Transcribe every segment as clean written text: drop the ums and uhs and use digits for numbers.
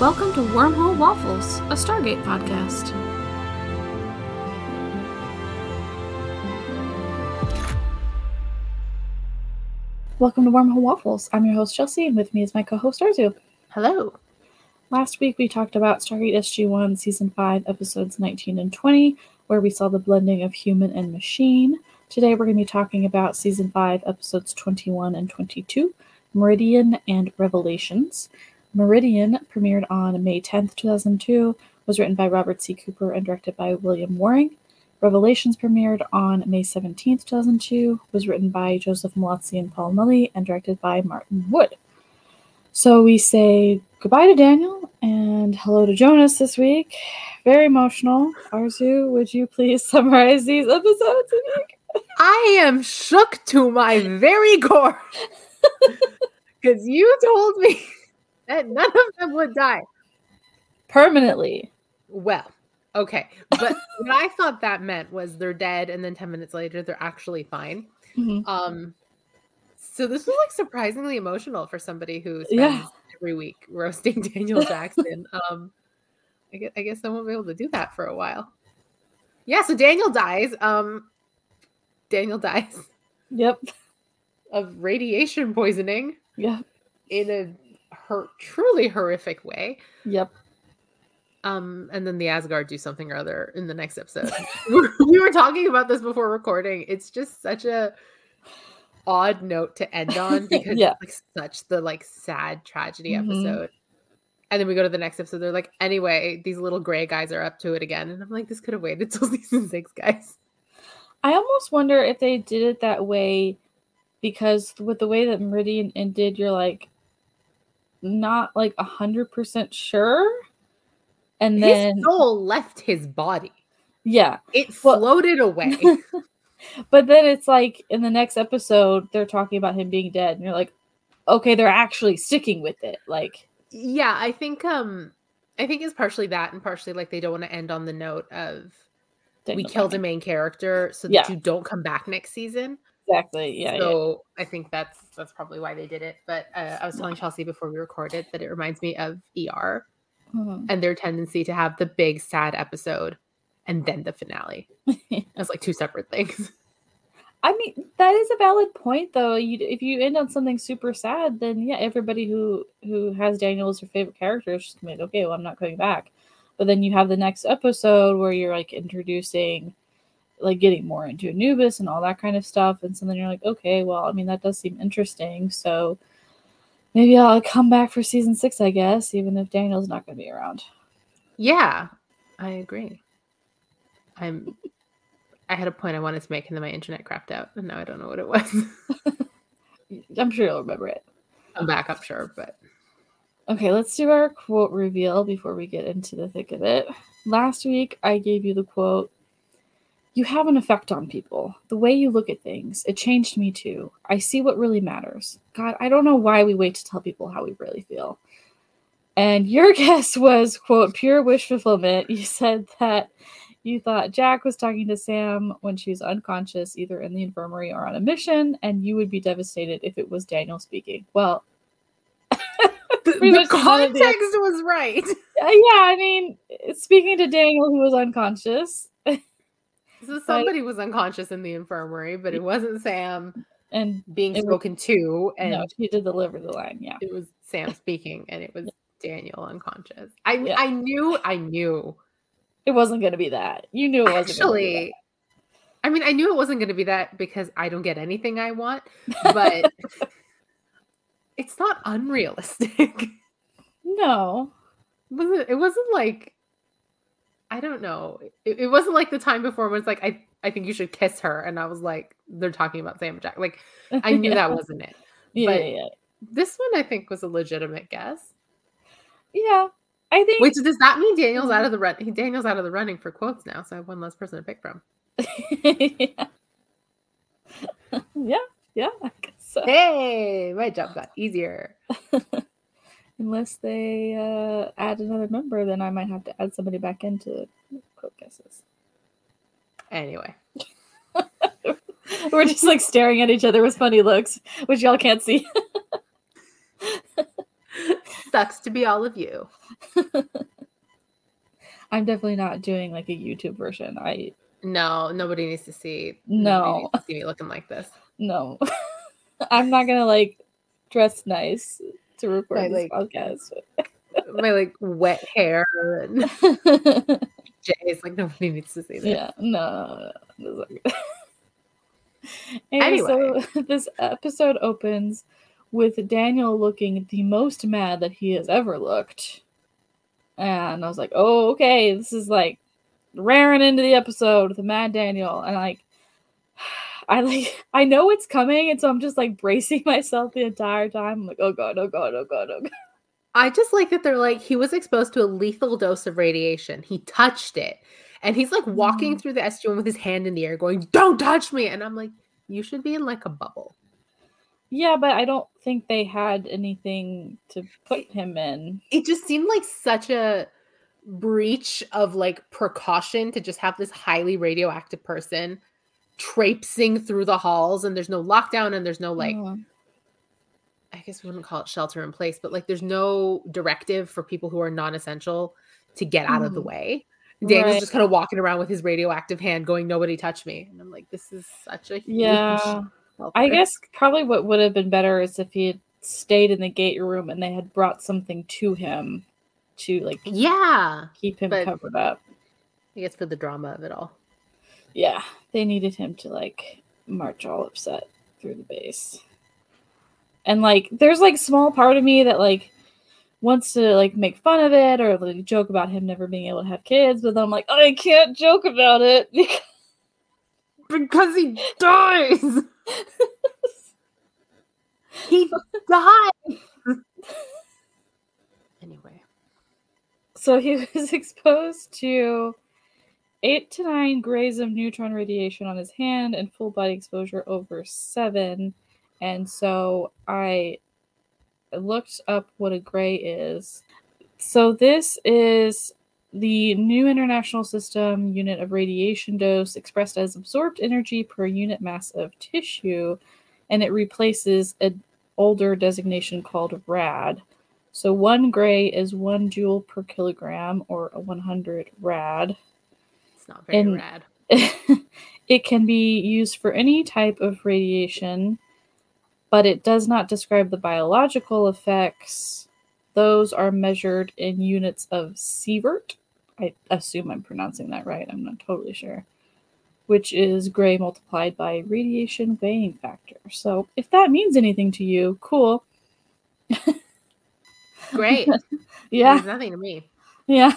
Welcome to Wormhole Waffles, a Stargate podcast. Welcome to Wormhole Waffles. I'm your host, Chelsea, and with me is my co-host, Arzu. Hello. Last week, we talked about Stargate SG-1, Season 5, Episodes 19 and 20, where we saw the blending of human and machine. Today, we're going to be talking about Season 5, Episodes 21 and 22, Meridian and Revelations. Meridian premiered on May 10th, 2002, was written by Robert C. Cooper and directed by William Waring. Revelations premiered on May 17th, 2002, was written by Joseph Malazzi and Paul Mully and directed by Martin Wood. So we say goodbye to Daniel and hello to Jonas this week. Very emotional. Arzu, would you please summarize these episodes this week? I am shook to my very core because you told me that none of them would die. Permanently. Well, okay. But what I thought that meant was they're dead and then 10 minutes later they're actually fine. Mm-hmm. So this was like surprisingly emotional for somebody who spends every week roasting Daniel Jackson. I guess I won't be able to do that for a while. Yeah, so Daniel dies. Daniel dies. Yep. Of radiation poisoning. Yep. In a truly horrific way. Yep. And then the Asgard do something or other in the next episode. We were talking about this before recording. It's just such a odd note to end on because it's like such the sad tragedy episode. And then we go to the next episode. They're like, anyway, these little gray guys are up to it again. And I'm like, this could have waited till season 6, guys. I almost wonder if they did it that way because with the way that Meridian ended, you're like not 100% sure. And then his soul left his body. Yeah. It floated away. But then it's like in the next episode, they're talking about him being dead. And you're like, okay, they're actually sticking with it. Yeah, I think it's partially that and partially they don't want to end on the note of we killed a main character so that you don't come back next season. Exactly. Yeah. So I think that's probably why they did it. But I was telling Chelsea before we recorded that it reminds me of ER and their tendency to have the big sad episode and then the finale. As two separate things. I mean, that is a valid point, though. If you end on something super sad, then everybody who has Daniel as their favorite character is just okay, well, I'm not coming back. But then you have the next episode where you're introducing, getting more into Anubis and all that kind of stuff, and so then you're like, okay, well, I mean, that does seem interesting. So maybe I'll come back for season 6, I guess, even if Daniel's not going to be around. Yeah, I agree. I had a point I wanted to make and then my internet crapped out and now I don't know what it was. I'm sure you'll remember it. I'm back, I'm sure, but... Okay, let's do our quote reveal before we get into the thick of it. Last week, I gave you the quote, "You have an effect on people. The way you look at things. It changed me too. I see what really matters. God, I don't know why we wait to tell people how we really feel." And your guess was, quote, "pure wish fulfillment." You said that you thought Jack was talking to Sam when she was unconscious, either in the infirmary or on a mission, and you would be devastated if it was Daniel speaking. Well, the context was right. Yeah, I mean, speaking to Daniel, who was unconscious. So somebody was unconscious in the infirmary, but it wasn't Sam and being spoken to. And no, she did deliver the line, yeah. It was Sam speaking, and it was Daniel unconscious. I knew. It wasn't going to be that. You knew it wasn't going to be that. I mean, I knew it wasn't going to be that because I don't get anything I want, but it's not unrealistic. No. It wasn't I don't know. It wasn't like the time before when it's I think you should kiss her. And I was like, they're talking about Sam and Jack. I knew that wasn't it. Yeah. This one I think was a legitimate guess. Yeah. I think. Which does that mean Daniel's out of the run? Daniel's out of the running for quotes now, so I have one less person to pick from. Yeah, I guess so. Hey, my job got easier. Unless they add another member, then I might have to add somebody back into quote guesses. Anyway. We're just staring at each other with funny looks, which y'all can't see. Sucks to be all of you. I'm definitely not doing like a YouTube version. No, nobody needs to see. No. Nobody needs to see me looking like this. No. I'm not gonna like dress nice to record this podcast. My like wet hair and Jay's like nobody needs to see this. Yeah, no. Anyway, so this episode opens with Daniel looking the most mad that he has ever looked. And I was like, oh, okay, this is like raring into the episode with the Mad Daniel. And I know it's coming, and so I'm just like bracing myself the entire time. I'm like, oh god, oh god, oh god, oh god. I just like that they're like, he was exposed to a lethal dose of radiation. He touched it. And he's like walking through the SG1 with his hand in the air going, don't touch me. And I'm like, you should be in like a bubble. Yeah, but I don't think they had anything to put him in. It just seemed like such a breach of like precaution to just have this highly radioactive person traipsing through the halls, and there's no lockdown and there's no like I guess we wouldn't call it shelter in place, but like there's no directive for people who are non-essential to get out of the way. Daniel's just kind of walking around with his radioactive hand going, nobody touch me. And I'm like, this is such a huge I guess probably what would have been better is if he had stayed in the gate room and they had brought something to him to like keep him covered up. I guess for the drama of it all. Yeah, they needed him to like march all upset through the base. And like there's like small part of me that like wants to like make fun of it or like joke about him never being able to have kids, but then I'm like, I can't joke about it because he dies. He died. Anyway. So he was exposed to 8 to 9 grays of neutron radiation on his hand and full body exposure over 7. And so I looked up what a gray is. So this is the new International System unit of radiation dose expressed as absorbed energy per unit mass of tissue, and it replaces an older designation called rad. So 1 gray is 1 joule per kilogram, or a 100 rad. It's not very rad. It can be used for any type of radiation, but it does not describe the biological effects. Those are measured in units of sievert. I assume I'm pronouncing that right. I'm not totally sure. Which is gray multiplied by radiation weighing factor. So if that means anything to you, cool. Great. Yeah. It means nothing to me. Yeah.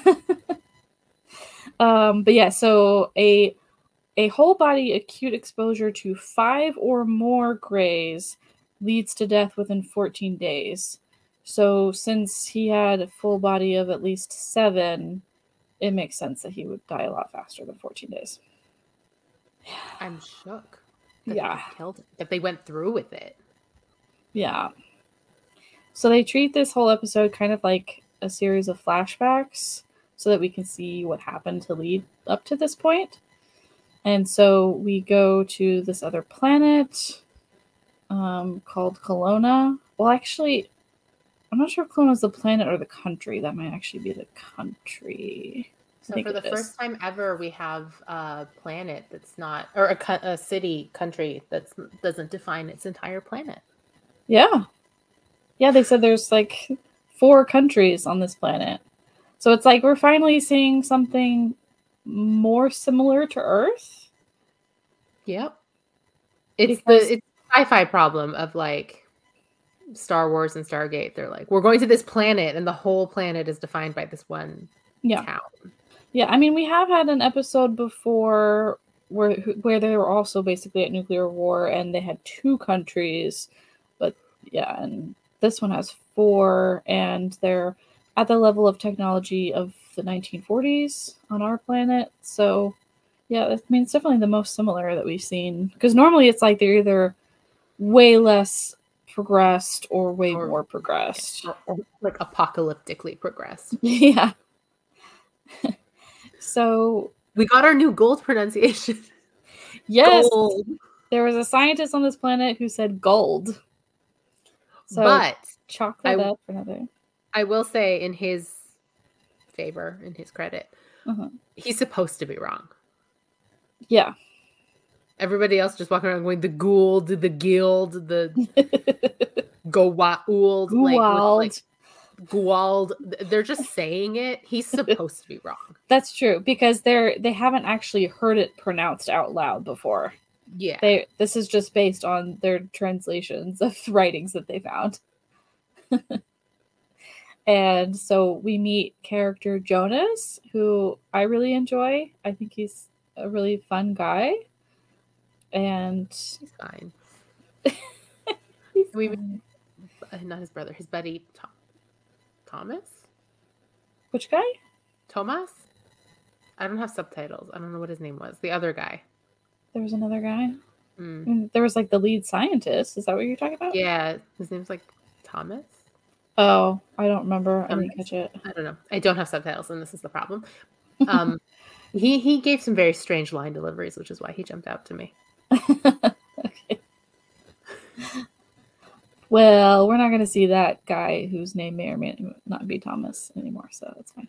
But yeah, so a whole body acute exposure to 5 or more grays leads to death within 14 days. So since he had a full body of at least 7, it makes sense that he would die a lot faster than 14 days. I'm shook that they went through with it. Yeah. So they treat this whole episode kind of like a series of flashbacks so that we can see what happened to lead up to this point. And so we go to this other planet called Kelowna. Well, actually, I'm not sure if Kelowna is the planet or the country. That might actually be the country. So for the first time ever, we have a planet that's not, or a city, country that doesn't define its entire planet. Yeah. Yeah, they said there's like 4 countries on this planet. So it's like we're finally seeing something more similar to Earth. Yep. It's the sci-fi problem of like Star Wars and Stargate. They're like, we're going to this planet and the whole planet is defined by this one town. Yeah, I mean, we have had an episode before where they were also basically at nuclear war and they had 2 countries. But yeah, and this one has 4 and they're at the level of technology of the 1940s on our planet. So yeah, I mean, it's definitely the most similar that we've seen. Because normally it's like they're either way less progressed or way more progressed. Or like apocalyptically progressed. Yeah. So we got our new gold pronunciation. Yes. Gold. There was a scientist on this planet who said gold. So but chalk that up for another. I will say in his favor in his credit. Uh-huh. He's supposed to be wrong. Yeah. Everybody else just walking around going, the Gould, the Guild, the Goa'uld, like Guald. They're just saying it. He's supposed to be wrong. That's true, because they haven't actually heard it pronounced out loud before. Yeah. This is just based on their translations of writings that they found. And so we meet character Jonas, who I really enjoy. I think he's a really fun guy. And he's fine. Not his brother, his buddy Thomas? Which guy? Thomas? I don't have subtitles. I don't know what his name was. The other guy. There was another guy? There was like the lead scientist. Is that what you're talking about? Yeah. His name's like Thomas. Oh, I don't remember. I didn't catch it. I don't know. I don't have subtitles, and this is the problem. He gave some very strange line deliveries, which is why he jumped out to me. Okay. Well, we're not going to see that guy whose name may or may not be Thomas anymore, so that's fine.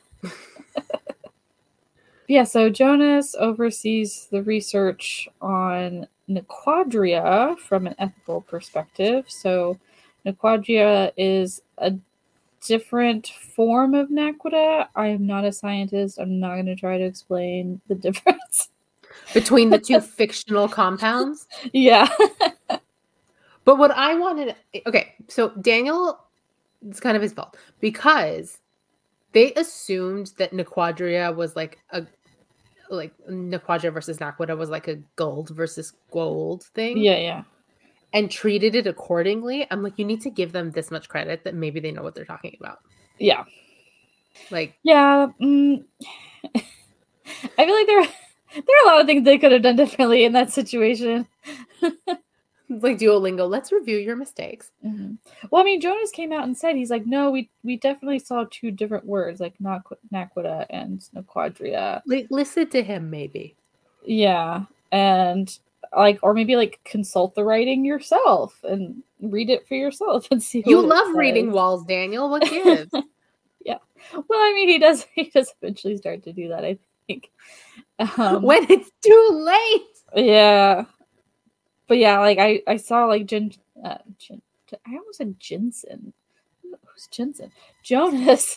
Yeah, so Jonas oversees the research on Nequadria from an ethical perspective. So Nequadria is a different form of Naquadah. I am not a scientist. I'm not going to try to explain the difference between the two fictional compounds. Yeah. But what I wanted... Okay, so Daniel, it's kind of his fault. Because they assumed that Nequadria was like Nequadria versus Naquadah was like a gold versus gold thing. Yeah. And treated it accordingly. I'm like, you need to give them this much credit that maybe they know what they're talking about. Yeah. Like... Yeah. I feel like there are a lot of things they could have done differently in that situation. Like Duolingo, let's review your mistakes. Mm-hmm. Well, I mean, Jonas came out and said, he's like, no, we definitely saw two different words, like Naquadah and Nequadria. Like, listen to him, maybe. Yeah, and like, or maybe like consult the writing yourself and read it for yourself and see. You love reading walls, Daniel. What gives? Yeah. Well, I mean, he does eventually start to do that, I think. When it's too late. Yeah. But yeah, like I saw like I almost said Jensen. Who's Jensen? Jonas.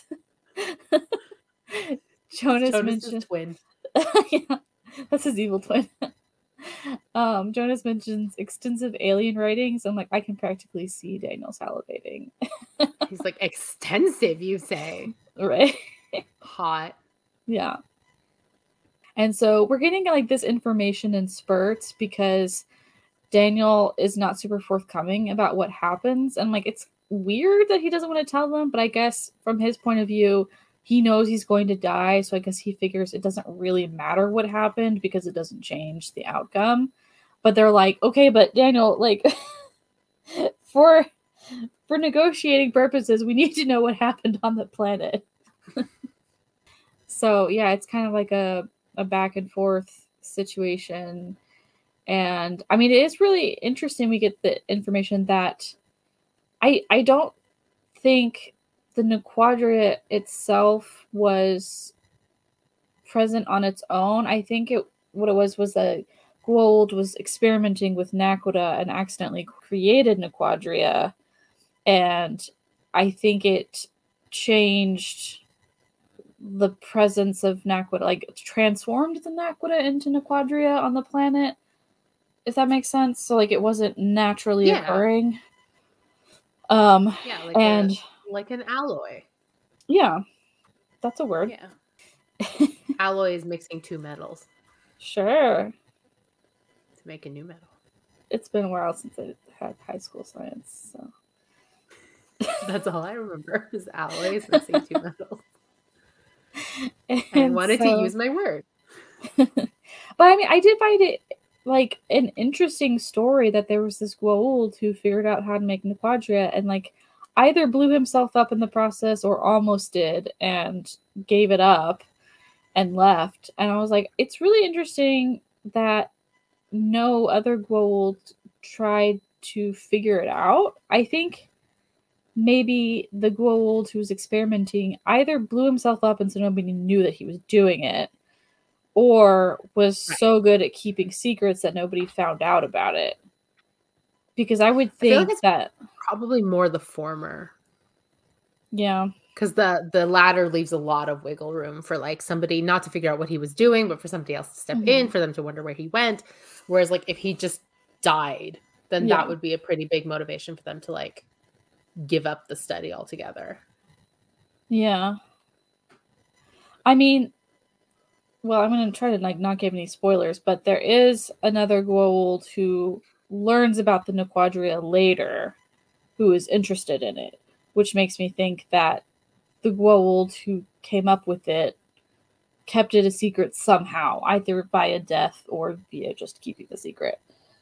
Jonas mentioned twin. Yeah, that's his evil twin. Jonas mentions extensive alien writings. I'm like, I can practically see Daniel salivating. He's like, extensive, you say? Right. Hot. Yeah. And so we're getting like this information in spurts because Daniel is not super forthcoming about what happens. And like, it's weird that he doesn't want to tell them, but I guess from his point of view, he knows he's going to die. So I guess he figures it doesn't really matter what happened because it doesn't change the outcome. But they're like, okay, but Daniel, like for negotiating purposes, we need to know what happened on the planet. So yeah, it's kind of like a back and forth situation. And I mean, it is really interesting. We get the information that I don't think the Nequadria itself was present on its own. I think what it was that Goa'uld was experimenting with Naquadah and accidentally created Nequadria. And I think it changed the presence of Naquadah, like transformed the Naquadah into Nequadria on the planet. If that makes sense. So like it wasn't naturally occurring. Like an alloy. Yeah. That's a word. Yeah. Alloy is mixing two metals. Sure. To make a new metal. It's been a while since I had high school science, so that's all I remember is alloys mixing two metals. I wanted to use my word. But I mean, I did find it like an interesting story that there was this Goa'uld who figured out how to make Nequadria and like either blew himself up in the process or almost did and gave it up and left. And I was like, it's really interesting that no other Goa'uld tried to figure it out. I think maybe the Goa'uld who was experimenting either blew himself up and so nobody knew that he was doing it, or was so good at keeping secrets that nobody found out about it. Because I would think like it's that probably more the former. Yeah. Because the latter leaves a lot of wiggle room for like somebody not to figure out what he was doing, but for somebody else to step in, for them to wonder where he went. Whereas like if he just died, then that would be a pretty big motivation for them to like give up the study altogether. Yeah. I mean, well, I'm going to try to like not give any spoilers, but there is another Goa'uld who learns about the Naquadria later who is interested in it, which makes me think that the Goa'uld who came up with it kept it a secret somehow, either via death or via just keeping the secret.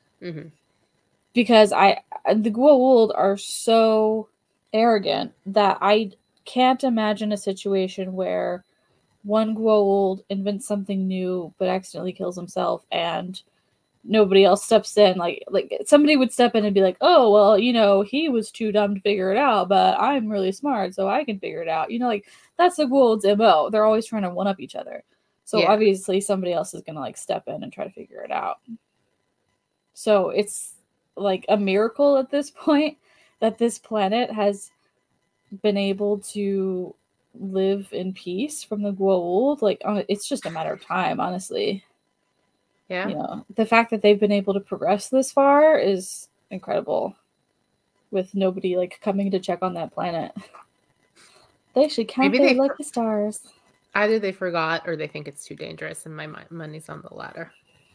Because the Goa'uld are so arrogant that I can't imagine a situation where one Goa'uld invents something new but accidentally kills himself and nobody else steps in. Like somebody would step in and be like, oh, well, you know, he was too dumb to figure it out, but I'm really smart, so I can figure it out. You know, like that's the Goa'uld's MO. They're always trying to one up each other. So obviously somebody else is going to like step in and try to figure it out. So it's like a miracle at this point that this planet has been able to live in peace from the Goa'uld. Like it's just a matter of time, honestly. Yeah. You know, the fact that they've been able to progress this far is incredible. With nobody like coming to check on that planet. They should count their lucky stars. Either they forgot or they think it's too dangerous, and my money's on the latter.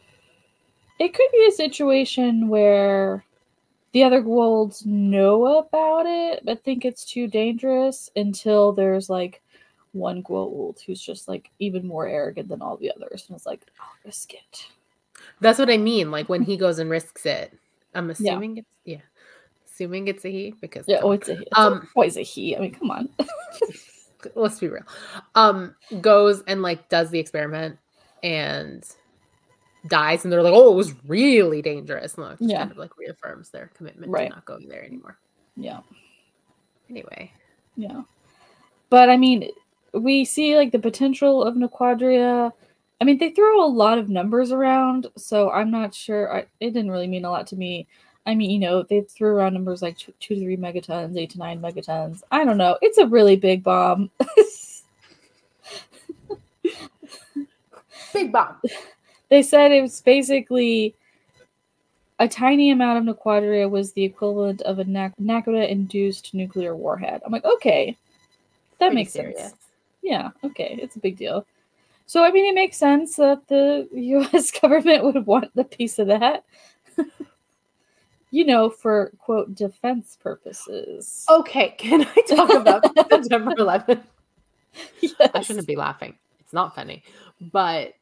It could be a situation where the other Goa'ulds know about it, but think it's too dangerous until there's like one Goa'uld who's just like even more arrogant than all the others. And it's like, I'll risk it. That's what I mean. Like when he goes and risks it, I'm assuming assuming it's a he because it's a he. It's always a he. I mean, come on. Let's be real. Goes and like does the experiment and dies, and they're like, oh, it was really dangerous. And just kind of like reaffirms their commitment to not going there anymore. Yeah. Anyway. Yeah. But I mean, we see like the potential of Naquadria. I mean, they throw a lot of numbers around, so I'm not sure. It didn't really mean a lot to me. I mean, you know, they threw around numbers like 2 to 3 megatons, 8 to 9 megatons. I don't know. It's a really big bomb. Big bomb. They said it was basically a tiny amount of Naquadria was the equivalent of a Nakoda-induced nuclear warhead. I'm like, okay, that makes sense. Yeah, okay, it's a big deal. So, I mean, it makes sense that the U.S. government would want the piece of that. You know, for, quote, defense purposes. Okay, can I talk about September 11th? Yes. I shouldn't be laughing. It's not funny. But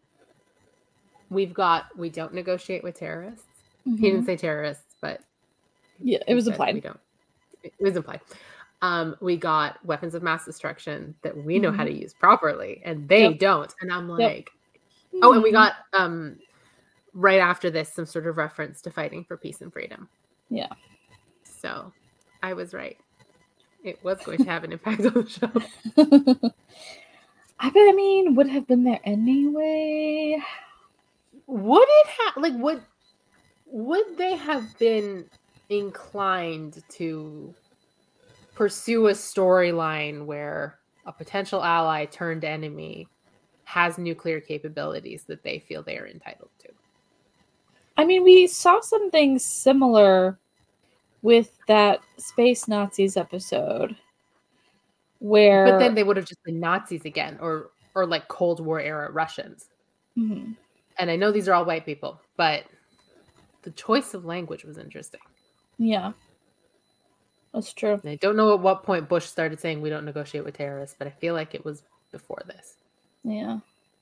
we don't negotiate with terrorists. He didn't say terrorists, but... Yeah, it was implied. It was implied. We got weapons of mass destruction that we know how to use properly, and they don't. And I'm like... Oh, and we got... right after this, some sort of reference to fighting for peace and freedom. Yeah. So, I was right. It was going to have an impact on the show. I mean, would have been there anyway. Would it have, like, would they have been inclined to pursue a storyline where a potential ally turned enemy has nuclear capabilities that they feel they are entitled to? I mean, we saw something similar with that Space Nazis episode where... But then they would have just been Nazis again, or like Cold War era Russians. Mm-hmm. And I know these are all white people, but the choice of language was interesting. Yeah. That's true. And I don't know at what point Bush started saying we don't negotiate with terrorists, but I feel like it was before this. Yeah.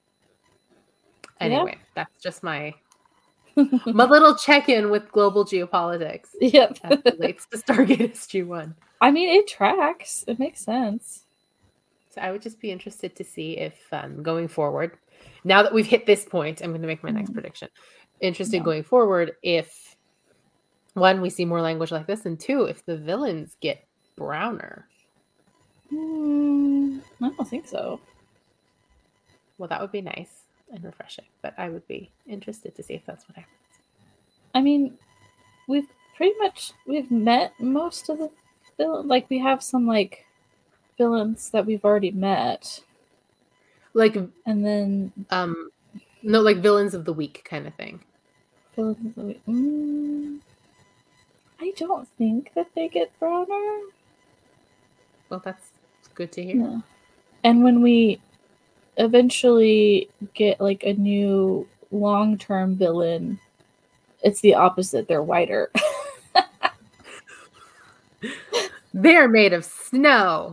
Anyway, that's just my little check-in with global geopolitics. Yep. As it relates to Stargate SG-1. I mean, it tracks. It makes sense. So I would just be interested to see if going forward, now that we've hit this point, I'm going to make my next prediction. Interested going forward if, one, we see more language like this, and two, if the villains get browner. I don't think so. Well, that would be nice and refreshing, but I would be interested to see if that's what happens. I mean, we've met most of the villains. Like, we have some, like, villains that we've already met. Like, and then... no, like villains of the week kind of thing. Villains of the week. I don't think that they get browner. Well, that's good to hear. Yeah. And when we eventually get, like, a new long-term villain, it's the opposite. They're whiter. They're made of snow.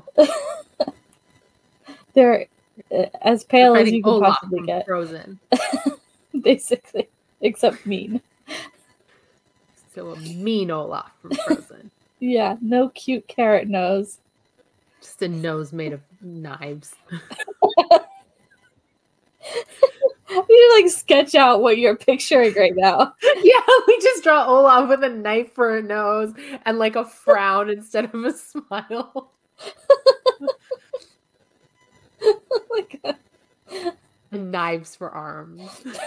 They're as pale as you can Olaf possibly get. Frozen. Basically. Except mean. So a mean Olaf from Frozen. Yeah, no cute carrot nose. Just a nose made of knives. You like sketch out what you're picturing right now. Yeah, we just draw Olaf with a knife for a nose and like a frown instead of a smile. Oh my god. And knives for arms.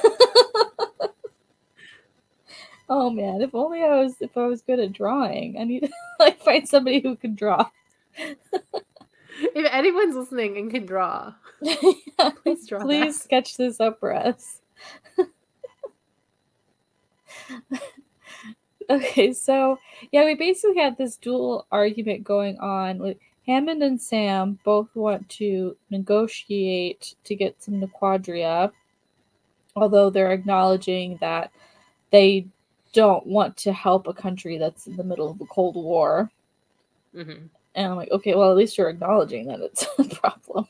Oh man, if only I was good at drawing. I need to like find somebody who can draw. If anyone's listening and can draw, Yeah, please draw. Please sketch this up for us. Okay, so yeah, we basically had this dual argument going on with Hammond and Sam both want to negotiate to get some Nequadria, although they're acknowledging that they don't want to help a country that's in the middle of the Cold War. Mm-hmm. And I'm like, okay, well, at least you're acknowledging that it's a problem.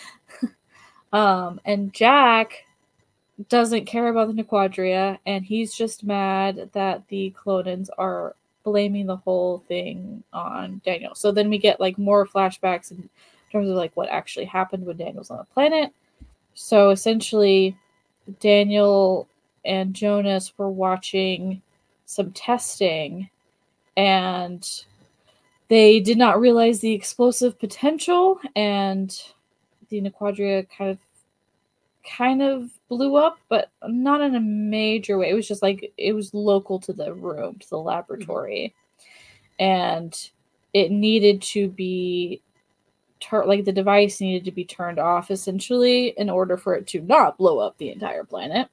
And Jack doesn't care about the Nequadria, and he's just mad that the Clonins are blaming the whole thing on Daniel. So then we get like more flashbacks in terms of like what actually happened when Daniel's on the planet. So essentially, Daniel and Jonas were watching some testing, and they did not realize the explosive potential, and the Nequadria kind of blew up, but not in a major way. It was just like it was local to the room, to the laboratory, and it needed to be like the device needed to be turned off essentially in order for it to not blow up the entire planet.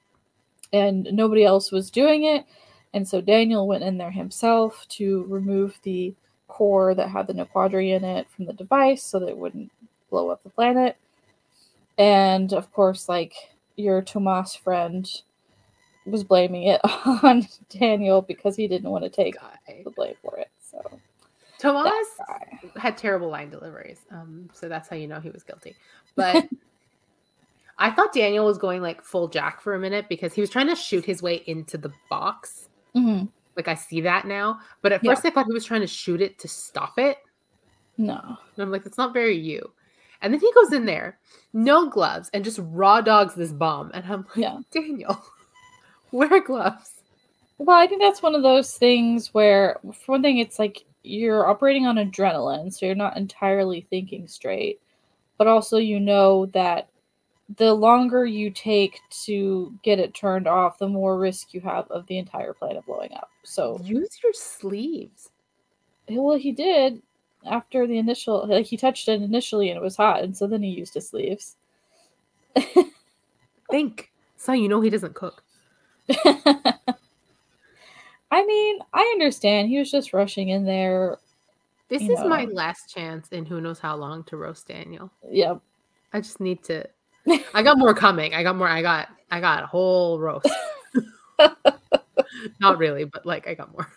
And nobody else was doing it, and so Daniel went in there himself to remove the core that had the Nequadria in it from the device so that it wouldn't blow up the planet. And of course, like, your Tomas friend was blaming it on Daniel because he didn't want to take the blame for it. So Tomas had terrible line deliveries. So that's how you know he was guilty. But I thought Daniel was going like full Jack for a minute because he was trying to shoot his way into the box. Mm-hmm. Like, I see that now. But at first I thought he was trying to shoot it to stop it. No. And I'm like, that's not very you. And then he goes in there, no gloves, and just raw dogs this bomb. And I'm like, Daniel, wear gloves. Well, I think that's one of those things where, for one thing, it's like you're operating on adrenaline, so you're not entirely thinking straight. But also, you know that the longer you take to get it turned off, the more risk you have of the entire planet blowing up. So use your sleeves. Well, he did. After the initial, like, he touched it initially and it was hot, and so then he used his sleeves. Think. So you know he doesn't cook. I mean, I understand. He was just rushing in there. This is my last chance in who knows how long to roast Daniel. Yep. I just need to. I got more coming. I got a whole roast. Not really, but like I got more.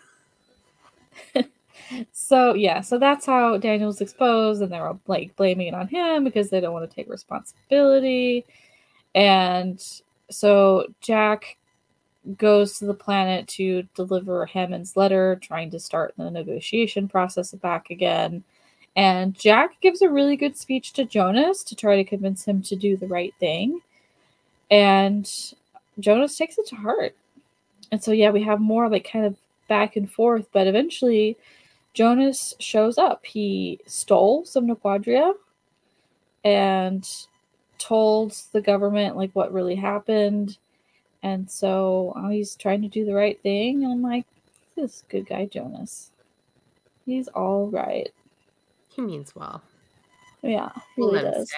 So that's how Daniel's exposed, and they're all like blaming it on him because they don't want to take responsibility. And so Jack goes to the planet to deliver Hammond's letter, trying to start the negotiation process back again. And Jack gives a really good speech to Jonas to try to convince him to do the right thing. And Jonas takes it to heart. And so we have more like kind of back and forth, but eventually Jonas shows up. He stole some Naquadria and told the government like what really happened. And so he's trying to do the right thing. And I'm like, this is good guy Jonas. He's all right. He means well. Yeah, he really does.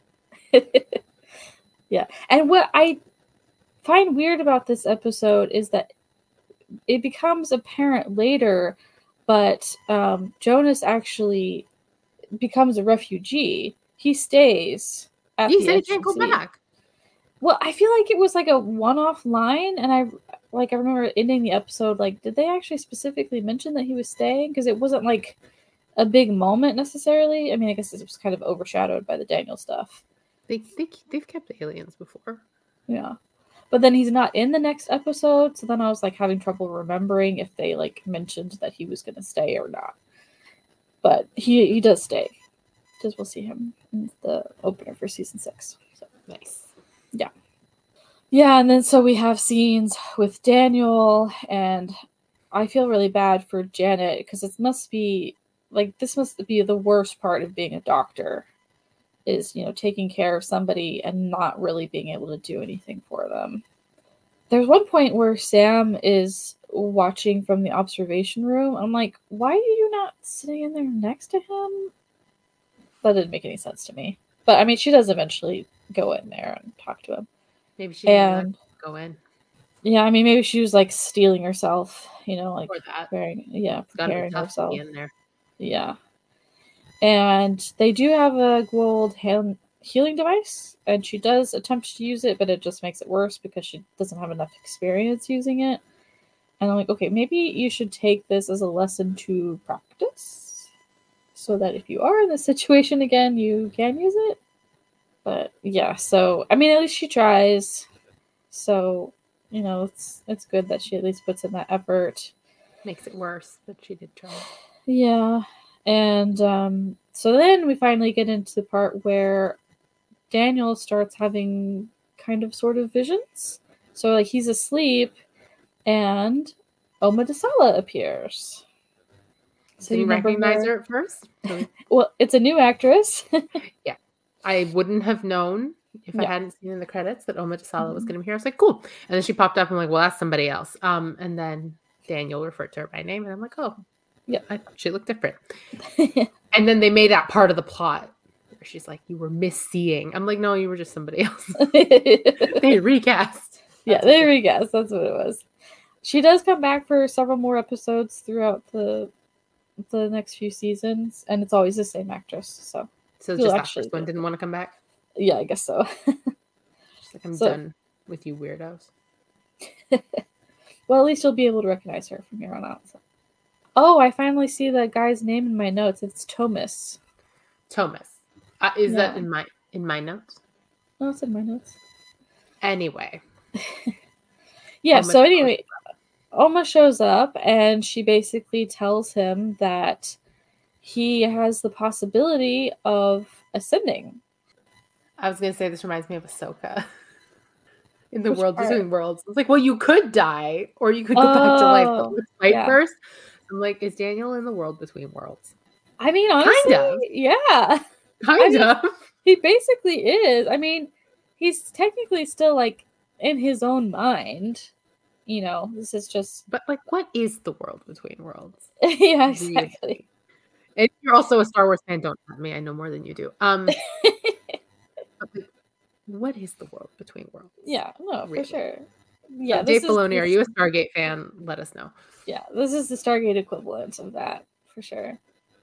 Yeah. And what I find weird about this episode is that it becomes apparent later, but Jonas actually becomes a refugee. He stays at he said he can't go back. Well, I feel like it was like a one-off line, and I remember ending the episode like, did they actually specifically mention that he was staying? Because it wasn't like a big moment necessarily. I mean, I guess it was kind of overshadowed by the Daniel stuff. They've kept aliens before. Yeah. But then he's not in the next episode, so then I was like having trouble remembering if they like mentioned that he was going to stay or not. But he does stay, because we'll see him in the opener for season 6. So nice. Yeah, and then so we have scenes with Daniel, and I feel really bad for Janet because this must be the worst part of being a doctor, is, taking care of somebody and not really being able to do anything for them. There's one point where Sam is watching from the observation room. I'm like, why are you not sitting in there next to him? That didn't make any sense to me. But I mean, she does eventually go in there and talk to him. Maybe she didn't go in. Yeah, I mean, maybe she was like stealing herself, like preparing herself. in there. Yeah. And they do have a gold healing device, and she does attempt to use it, but it just makes it worse because she doesn't have enough experience using it. And I'm like, okay, maybe you should take this as a lesson to practice, so that if you are in this situation again, you can use it. But yeah, so I mean, at least she tries. So, it's good that she at least puts in that effort. Makes it worse, but she did try. Yeah. And so then we finally get into the part where Daniel starts having kind of sort of visions. So like he's asleep and Oma Dasala appears. So you recognize her at first? Well, it's a new actress. Yeah. I wouldn't have known if I hadn't seen in the credits that Oma Dasala was going to be here. I was like, cool. And then she popped up. I'm like, well, that's somebody else. And then Daniel referred to her by name. And I'm like, oh, yeah, she looked different. And then they made that part of the plot where she's like, you were misseeing. I'm like, no, you were just somebody else. They recast. They recast. That's what it was. She does come back for several more episodes throughout the next few seasons. And it's always the same actress. So just that first one didn't want to come back? Yeah, I guess so. She's like, I'm done with you weirdos. Well, at least you'll be able to recognize her from here on out. So. Oh, I finally see the guy's name in my notes. It's Thomas. Is that in my notes? No, it's in my notes. Anyway. Yeah, so anyway, Oma shows up and she basically tells him that he has the possibility of ascending. I was going to say, this reminds me of Ahsoka. In the world between worlds. It's like, well, you could die, or you could go back to life, but let's fight first. I'm like, is Daniel in the world between worlds? I mean, honestly, kind of. Yeah. Kind of. He basically is. I mean, he's technically still, like, in his own mind. This is just... But, like, what is the world between worlds? Yeah, exactly. Really? And you're also a Star Wars fan, don't tell me. I know more than you do. What is the world between worlds? Yeah, no, really? For sure. Yeah, Dave Filoni, are you a Stargate fan? Let us know. Yeah, this is the Stargate equivalent of that, for sure.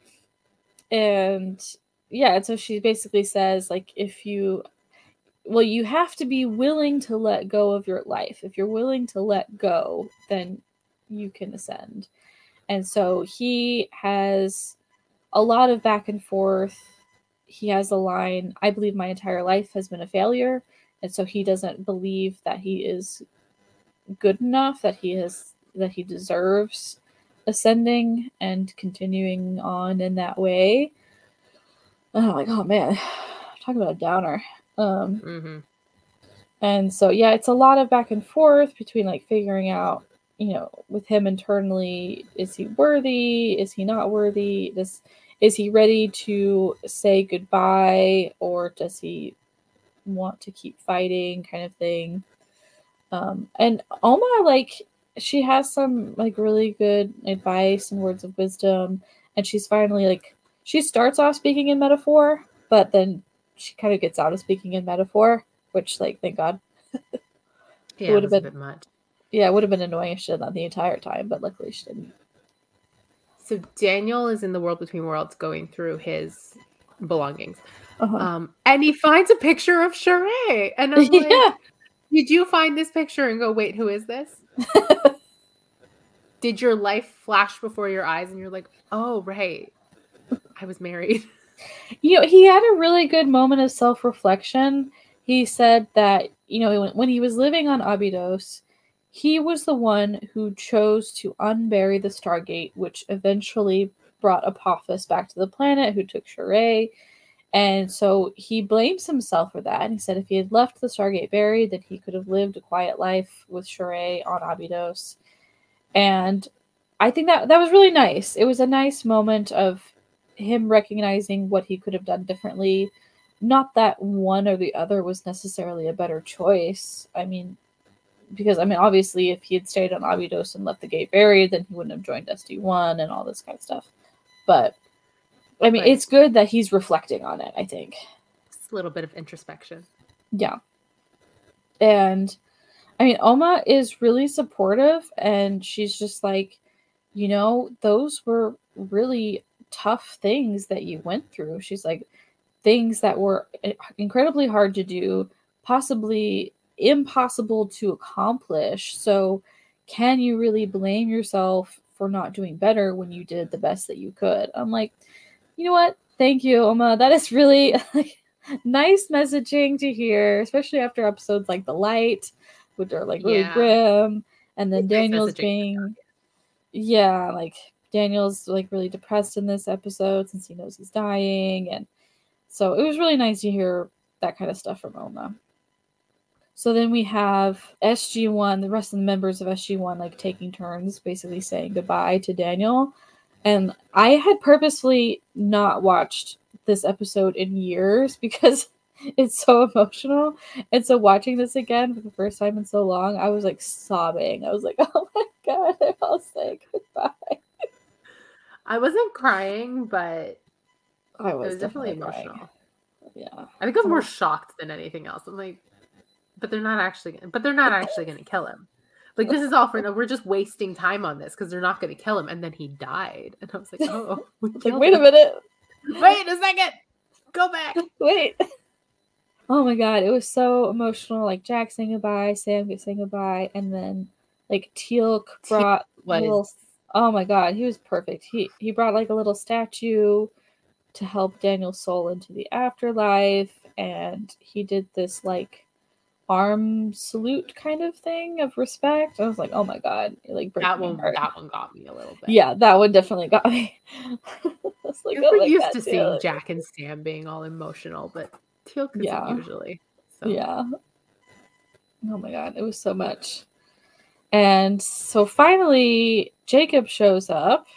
And yeah, and so she basically says, like, you have to be willing to let go of your life. If you're willing to let go, then you can ascend. And so he has a lot of back and forth. He has a line, I believe my entire life has been a failure. And so he doesn't believe that he is good enough, that he deserves ascending and continuing on in that way. And I'm like, oh man, talk about a downer. And so, yeah, it's a lot of back and forth between like figuring out with him internally, is he worthy? Is he not worthy? Is he ready to say goodbye, or does he want to keep fighting, kind of thing? And Oma, like, she has some like really good advice and words of wisdom, and she's finally like, she starts off speaking in metaphor, but then she kind of gets out of speaking in metaphor, which, like, thank God. Yeah, it was a bit much. Yeah, it would have been annoying if she did that the entire time, but luckily she didn't. So Daniel is in the world between worlds going through his belongings. And he finds a picture of Sheree. And I'm like, yeah. Did you find this picture and go, wait, who is this? Did your life flash before your eyes and you're like, oh, right, I was married? He had a really good moment of self-reflection. He said that, when he was living on Abydos, he was the one who chose to unbury the Stargate, which eventually brought Apophis back to the planet, who took Sheree. And so he blames himself for that. And he said if he had left the Stargate buried, then he could have lived a quiet life with Sheree on Abydos. And I think that was really nice. It was a nice moment of him recognizing what he could have done differently. Not that one or the other was necessarily a better choice. Because obviously if he had stayed on Abydos and left the gate buried, then he wouldn't have joined SD1 and all this kind of stuff. But right. It's good that he's reflecting on it, I think. It's a little bit of introspection. Yeah. And Oma is really supportive, and she's just like, those were really tough things that you went through. She's like, things that were incredibly hard to do, possibly impossible to accomplish. So can you really blame yourself for not doing better when you did the best that you could? I'm like, you know what? Thank you, Oma. That is really nice messaging to hear, especially after episodes like The Light, which are like really grim. And then Daniel's being, like Daniel's like really depressed in this episode since he knows he's dying. And so it was really nice to hear that kind of stuff from Oma. So then we have SG1, the rest of the members of SG1, like taking turns basically saying goodbye to Daniel. And I had purposefully not watched this episode in years because it's so emotional. And so watching this again for the first time in so long, I was like sobbing. I was like, oh my God, they're all saying goodbye. I wasn't crying, but I was definitely emotional. Crying. Yeah. I think I was more shocked than anything else. I'm like, but they're not actually going to kill him. Like, this is all for no, we're just wasting time on this because they're not going to kill him. And then he died. And I was like, oh, wait a minute. Wait a second. Go back. Wait. Oh my God. It was so emotional. Like Jack saying goodbye, Sam saying goodbye. And then like Teal'c brought oh my God. He was perfect. He brought like a little statue to help Daniel's soul into the afterlife. And he did this like arm salute kind of thing of respect. I was like, oh my God, like that one got me a little bit. Yeah, that one definitely got me. Like, we're used to seeing Jack and Sam being all emotional, but Teal'c isn't usually. So. Yeah. Oh my God, it was so much. And so finally, Jacob shows up,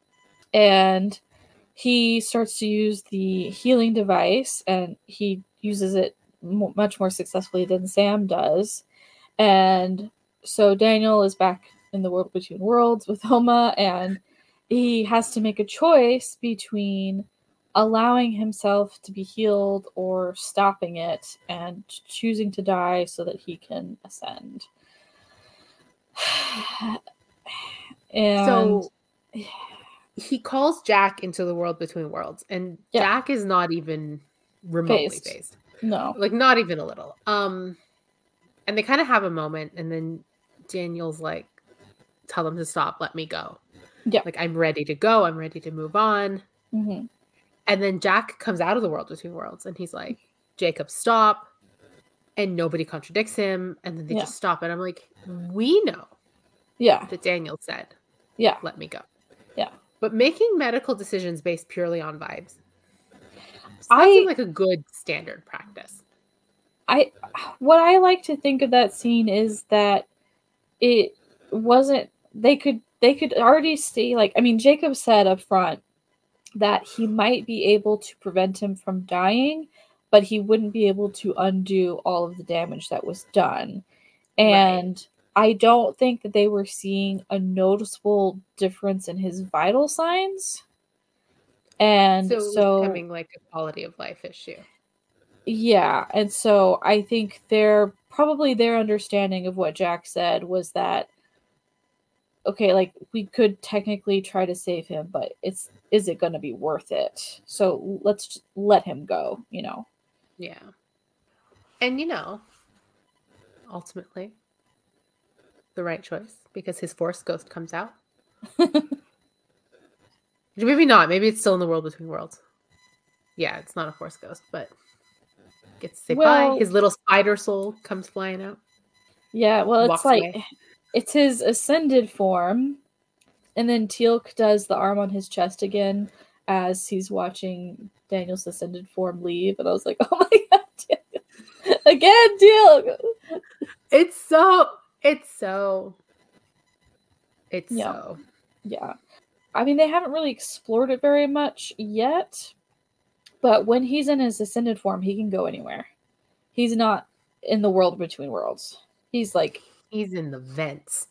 and he starts to use the healing device, and he uses it much more successfully than Sam does. And so Daniel is back in the world between worlds with Oma, and he has to make a choice between allowing himself to be healed or stopping it and choosing to die so that he can ascend. And so he calls Jack into the world between worlds, and Jack is not even remotely phased. No. Like, not even a little. And they kind of have a moment, and then Daniel's like, tell them to stop, let me go. Yeah. Like, I'm ready to go. I'm ready to move on. Mm-hmm. And then Jack comes out of the world between worlds, and he's like, Jacob, stop. And nobody contradicts him. And then they just stop. And I'm like, we know. Yeah. That Daniel said, let me go. Yeah. But making medical decisions based purely on vibes. That seems like a good standard practice. What I like to think of that scene is that it wasn't. They could already see, like, I mean, Jacob said up front that he might be able to prevent him from dying, but he wouldn't be able to undo all of the damage that was done. And I don't think that they were seeing a noticeable difference in his vital signs. And so it was becoming like a quality of life issue. Yeah, and so I think their understanding of what Jack said was that, okay, like, we could technically try to save him, but is it going to be worth it? So let's just let him go, you know? Yeah. And, you know, ultimately, the right choice, because his Force Ghost comes out. Maybe not. Maybe it's still in the world between worlds. Yeah, it's not a Force Ghost, but gets to say bye. His little spider soul comes flying out. Yeah, well, it's like away. It's his ascended form, and then Teal'c does the arm on his chest again as he's watching Daniel's ascended form leave, and I was like, oh my god, Daniel. Again, Teal'c. It's so. Yeah. I mean, they haven't really explored it very much yet, but when he's in his ascended form, he can go anywhere. He's not in the world between worlds. He's like... He's in the vents.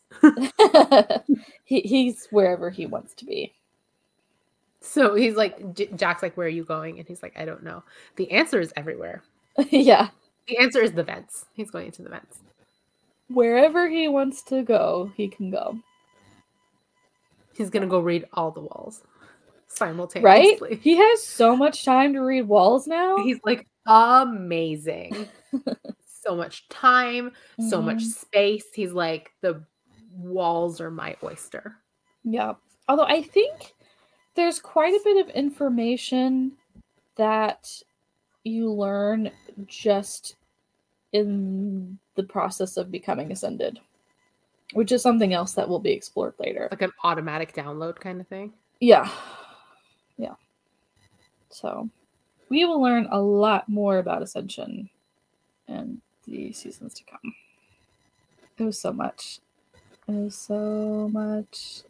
he's wherever he wants to be. So he's like, Jack's like, where are you going? And he's like, I don't know. The answer is everywhere. Yeah. The answer is the vents. He's going into the vents. Wherever he wants to go, he can go. He's going to go read all the walls simultaneously. Right? He has so much time to read walls now. He's like, amazing. So much time, so much space. He's like, the walls are my oyster. Yeah. Although I think there's quite a bit of information that you learn just in the process of becoming ascended, which is something else that will be explored later. Like an automatic download kind of thing? Yeah. Yeah. So we will learn a lot more about Ascension in the seasons to come. It was so much. It was so much.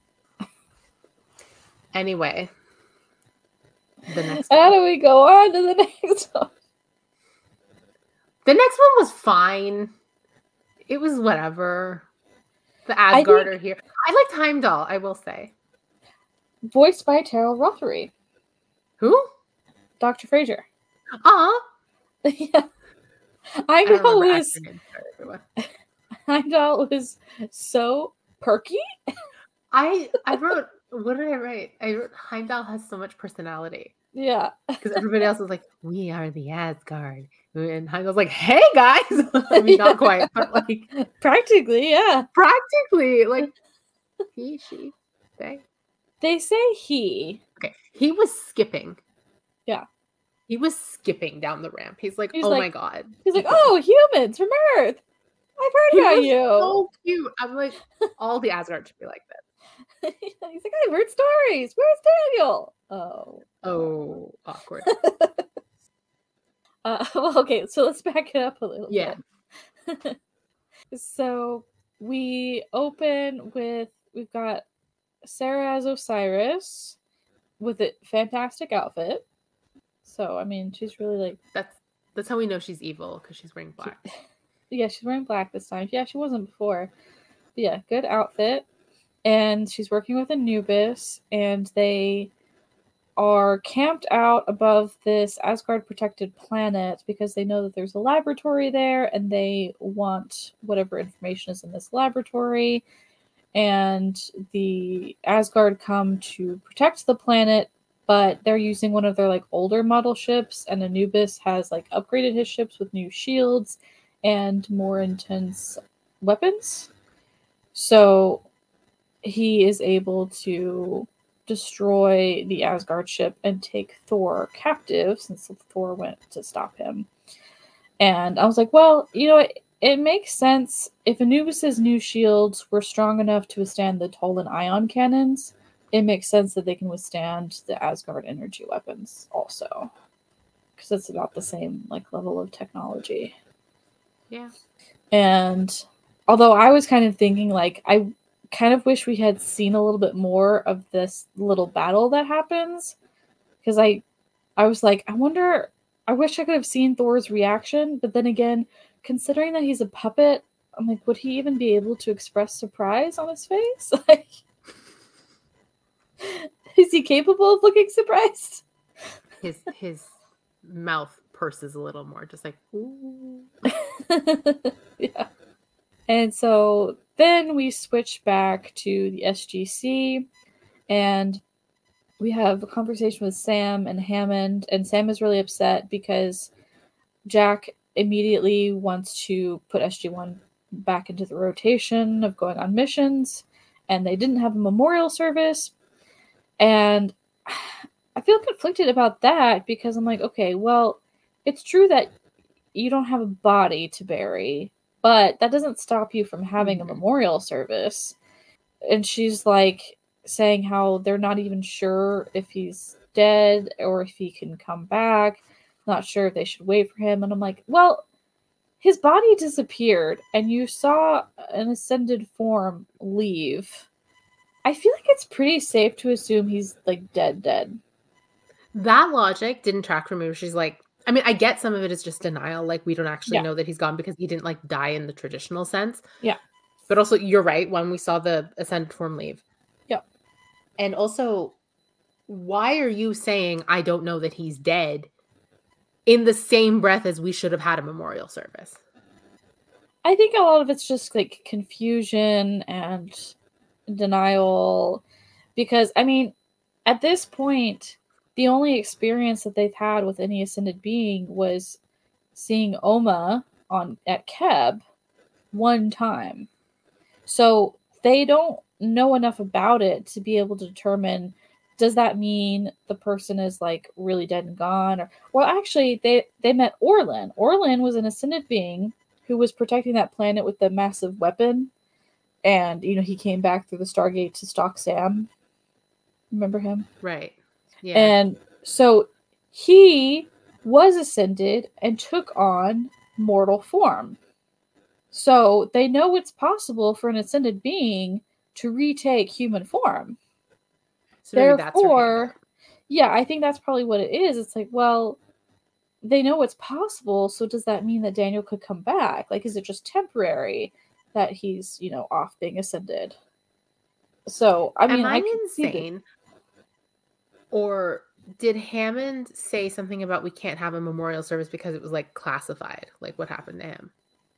Anyway. The next How do we go on to the next one? The next one was fine. It was whatever. The Asgard are here. I liked Heimdall, I will say. Voiced by Terrell Rothery. Who? Dr. Frasier. Yeah. Heimdall was so perky. I wrote, what did I write? I wrote, Heimdall has so much personality. Yeah. Because everybody else was like, we are the Asgard. And Heimdall's like, hey guys. I mean, not quite, but like. Practically, yeah. Practically. Like, he, she, they. They say he. Okay. He was skipping. Yeah. He was skipping down the ramp. He's like, oh my God. He's like, oh, humans from Earth. I've heard about you. So cute. I'm like, all the Asgard should be like that. He's like, I've heard stories. Where's Daniel? Oh, awkward. Well, okay, so let's back it up a little bit. So we open with, we've got Sarah as Osiris with a fantastic outfit. So, I mean, she's really like... That's how we know she's evil, because she's wearing black. Yeah, she's wearing black this time. Yeah, she wasn't before. But yeah, good outfit. And she's working with Anubis, and they are camped out above this Asgard-protected planet because they know that there's a laboratory there, and they want whatever information is in this laboratory. And the Asgard come to protect the planet, but they're using one of their like older model ships, and Anubis has like upgraded his ships with new shields and more intense weapons. So he is able to destroy the Asgard ship and take Thor captive, since Thor went to stop him. And I was like, well, you know, it makes sense. If Anubis's new shields were strong enough to withstand the Tolan ion cannons, it makes sense that they can withstand the Asgard energy weapons also, because it's about the same like level of technology. Yeah. And although I was kind of thinking like, kind of wish we had seen a little bit more of this little battle that happens, because I was like, I wish I could have seen Thor's reaction, but then again, considering that he's a puppet, I'm like, would he even be able to express surprise on his face? Like, is he capable of looking surprised? His mouth purses a little more, just like, ooh. Yeah. And so then we switch back to the SGC, and we have a conversation with Sam and Hammond, and Sam is really upset because Jack immediately wants to put SG-1 back into the rotation of going on missions, and they didn't have a memorial service. And I feel conflicted about that because I'm like, okay, well, it's true that you don't have a body to bury, but that doesn't stop you from having a memorial service. And she's like saying how they're not even sure if he's dead or if he can come back. Not sure if they should wait for him. And I'm like, well, his body disappeared and you saw an ascended form leave. I feel like it's pretty safe to assume he's like dead. That logic didn't track for me. She's like, I mean, I get some of it is just denial. Like, we don't actually know that he's gone because he didn't like die in the traditional sense. Yeah. But also, you're right, when we saw the ascended form leave. Yeah. And also, why are you saying I don't know that he's dead in the same breath as we should have had a memorial service? I think a lot of it's just like confusion and denial, because I mean, at this point, the only experience that they've had with any ascended being was seeing Oma at Keb one time. So they don't know enough about it to be able to determine, does that mean the person is like really dead and gone? Or, well, actually, they met Orlin. Orlin was an ascended being who was protecting that planet with the massive weapon. And, you know, he came back through the Stargate to stalk Sam. Remember him? Right. Yeah. And so he was ascended and took on mortal form. So they know it's possible for an ascended being to retake human form. So therefore, yeah, I think that's probably what it is. It's like, well, they know it's possible, so does that mean that Daniel could come back? Like, is it just temporary that he's, you know, off being ascended? So, I mean, am I insane? Or did Hammond say something about we can't have a memorial service because it was like classified? Like, what happened to him?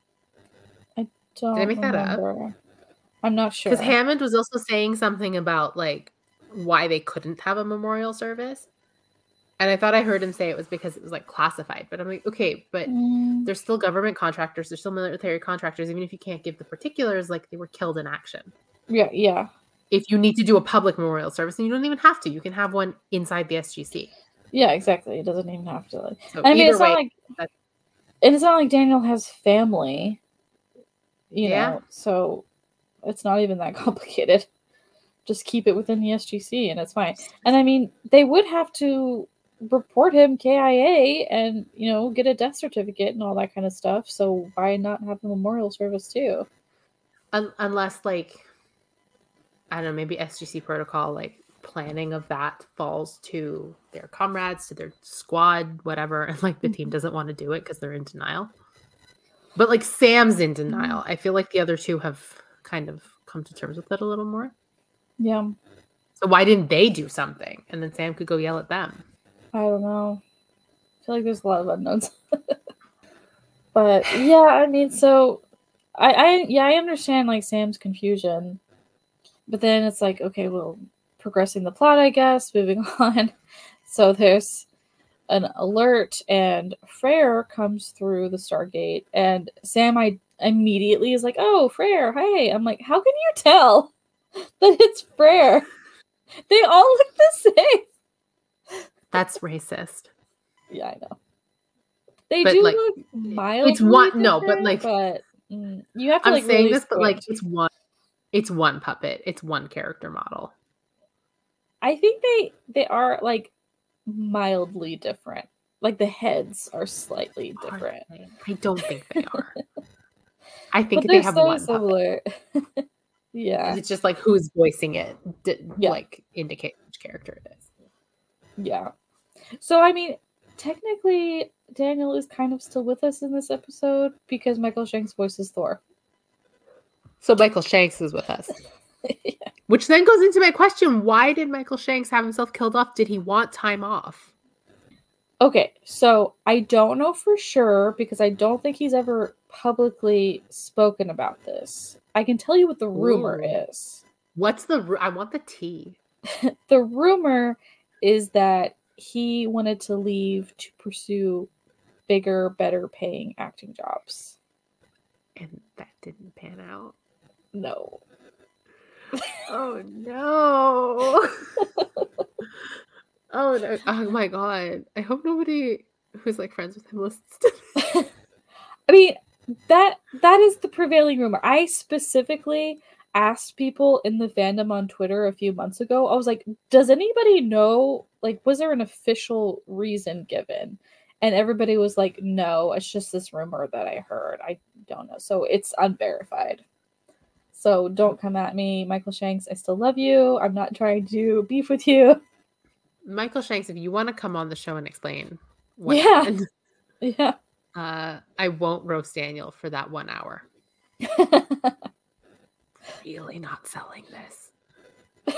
Did I make that up? I'm not sure. Because Hammond was also saying something about like why they couldn't have a memorial service. And I thought I heard him say it was because it was like classified. But I'm like, okay, but there's still government contractors, there's still military contractors, even if you can't give the particulars, like they were killed in action. Yeah. If you need to do a public memorial service, and you don't even have to, you can have one inside the SGC. Yeah, exactly. It doesn't even have to. Like, so I mean, it's not like Daniel has family, you know, so it's not even that complicated. Just keep it within the SGC and it's fine. And I mean, they would have to report him KIA and, you know, get a death certificate and all that kind of stuff. So why not have a memorial service too? Unless, like, I don't know, maybe SGC protocol, like, planning of that falls to their comrades, to their squad, whatever, and like the team doesn't want to do it because they're in denial. But like Sam's in denial. I feel like the other two have kind of come to terms with it a little more. Yeah. So why didn't they do something? And then Sam could go yell at them. I don't know. I feel like there's a lot of unknowns. But yeah, I mean, so I understand like Sam's confusion. But then it's like, okay, well, progressing the plot, I guess, moving on. So there's an alert and Freyr comes through the Stargate and Sam immediately is like, oh, Freyr, hey. I'm like, how can you tell that it's Freyr? They all look the same. That's racist. Yeah, I know. They do like, look mildly it's one no, but like you have to I'm like saying really this, but like it's one puppet. It's one character model. I think they are like mildly different. Like the heads are slightly different. I don't think they are. I think they have one similar. Yeah. It's just like who's voicing it, like indicate which character it is. Yeah. So, I mean, technically, Daniel is kind of still with us in this episode because Michael Shanks voices Thor. So Michael Shanks is with us. Yeah. Which then goes into my question, why did Michael Shanks have himself killed off? Did he want time off? Okay, so I don't know for sure because I don't think he's ever publicly spoken about this. I can tell you what the rumor is. What's I want the tea. The rumor is that he wanted to leave to pursue bigger, better paying acting jobs. And that didn't pan out. No. Oh no. Oh no. Oh my god. I hope nobody who's like friends with him listens to this. I mean, that is the prevailing rumor. I specifically asked people in the fandom on Twitter a few months ago. I was like, does anybody know, like, was there an official reason given? And everybody was like, no, it's just this rumor that I heard. I don't know. So it's unverified. So don't come at me, Michael Shanks. I still love you. I'm not trying to beef with you. Michael Shanks, if you want to come on the show and explain what happened, I won't roast Daniel for that 1 hour. Really not selling this.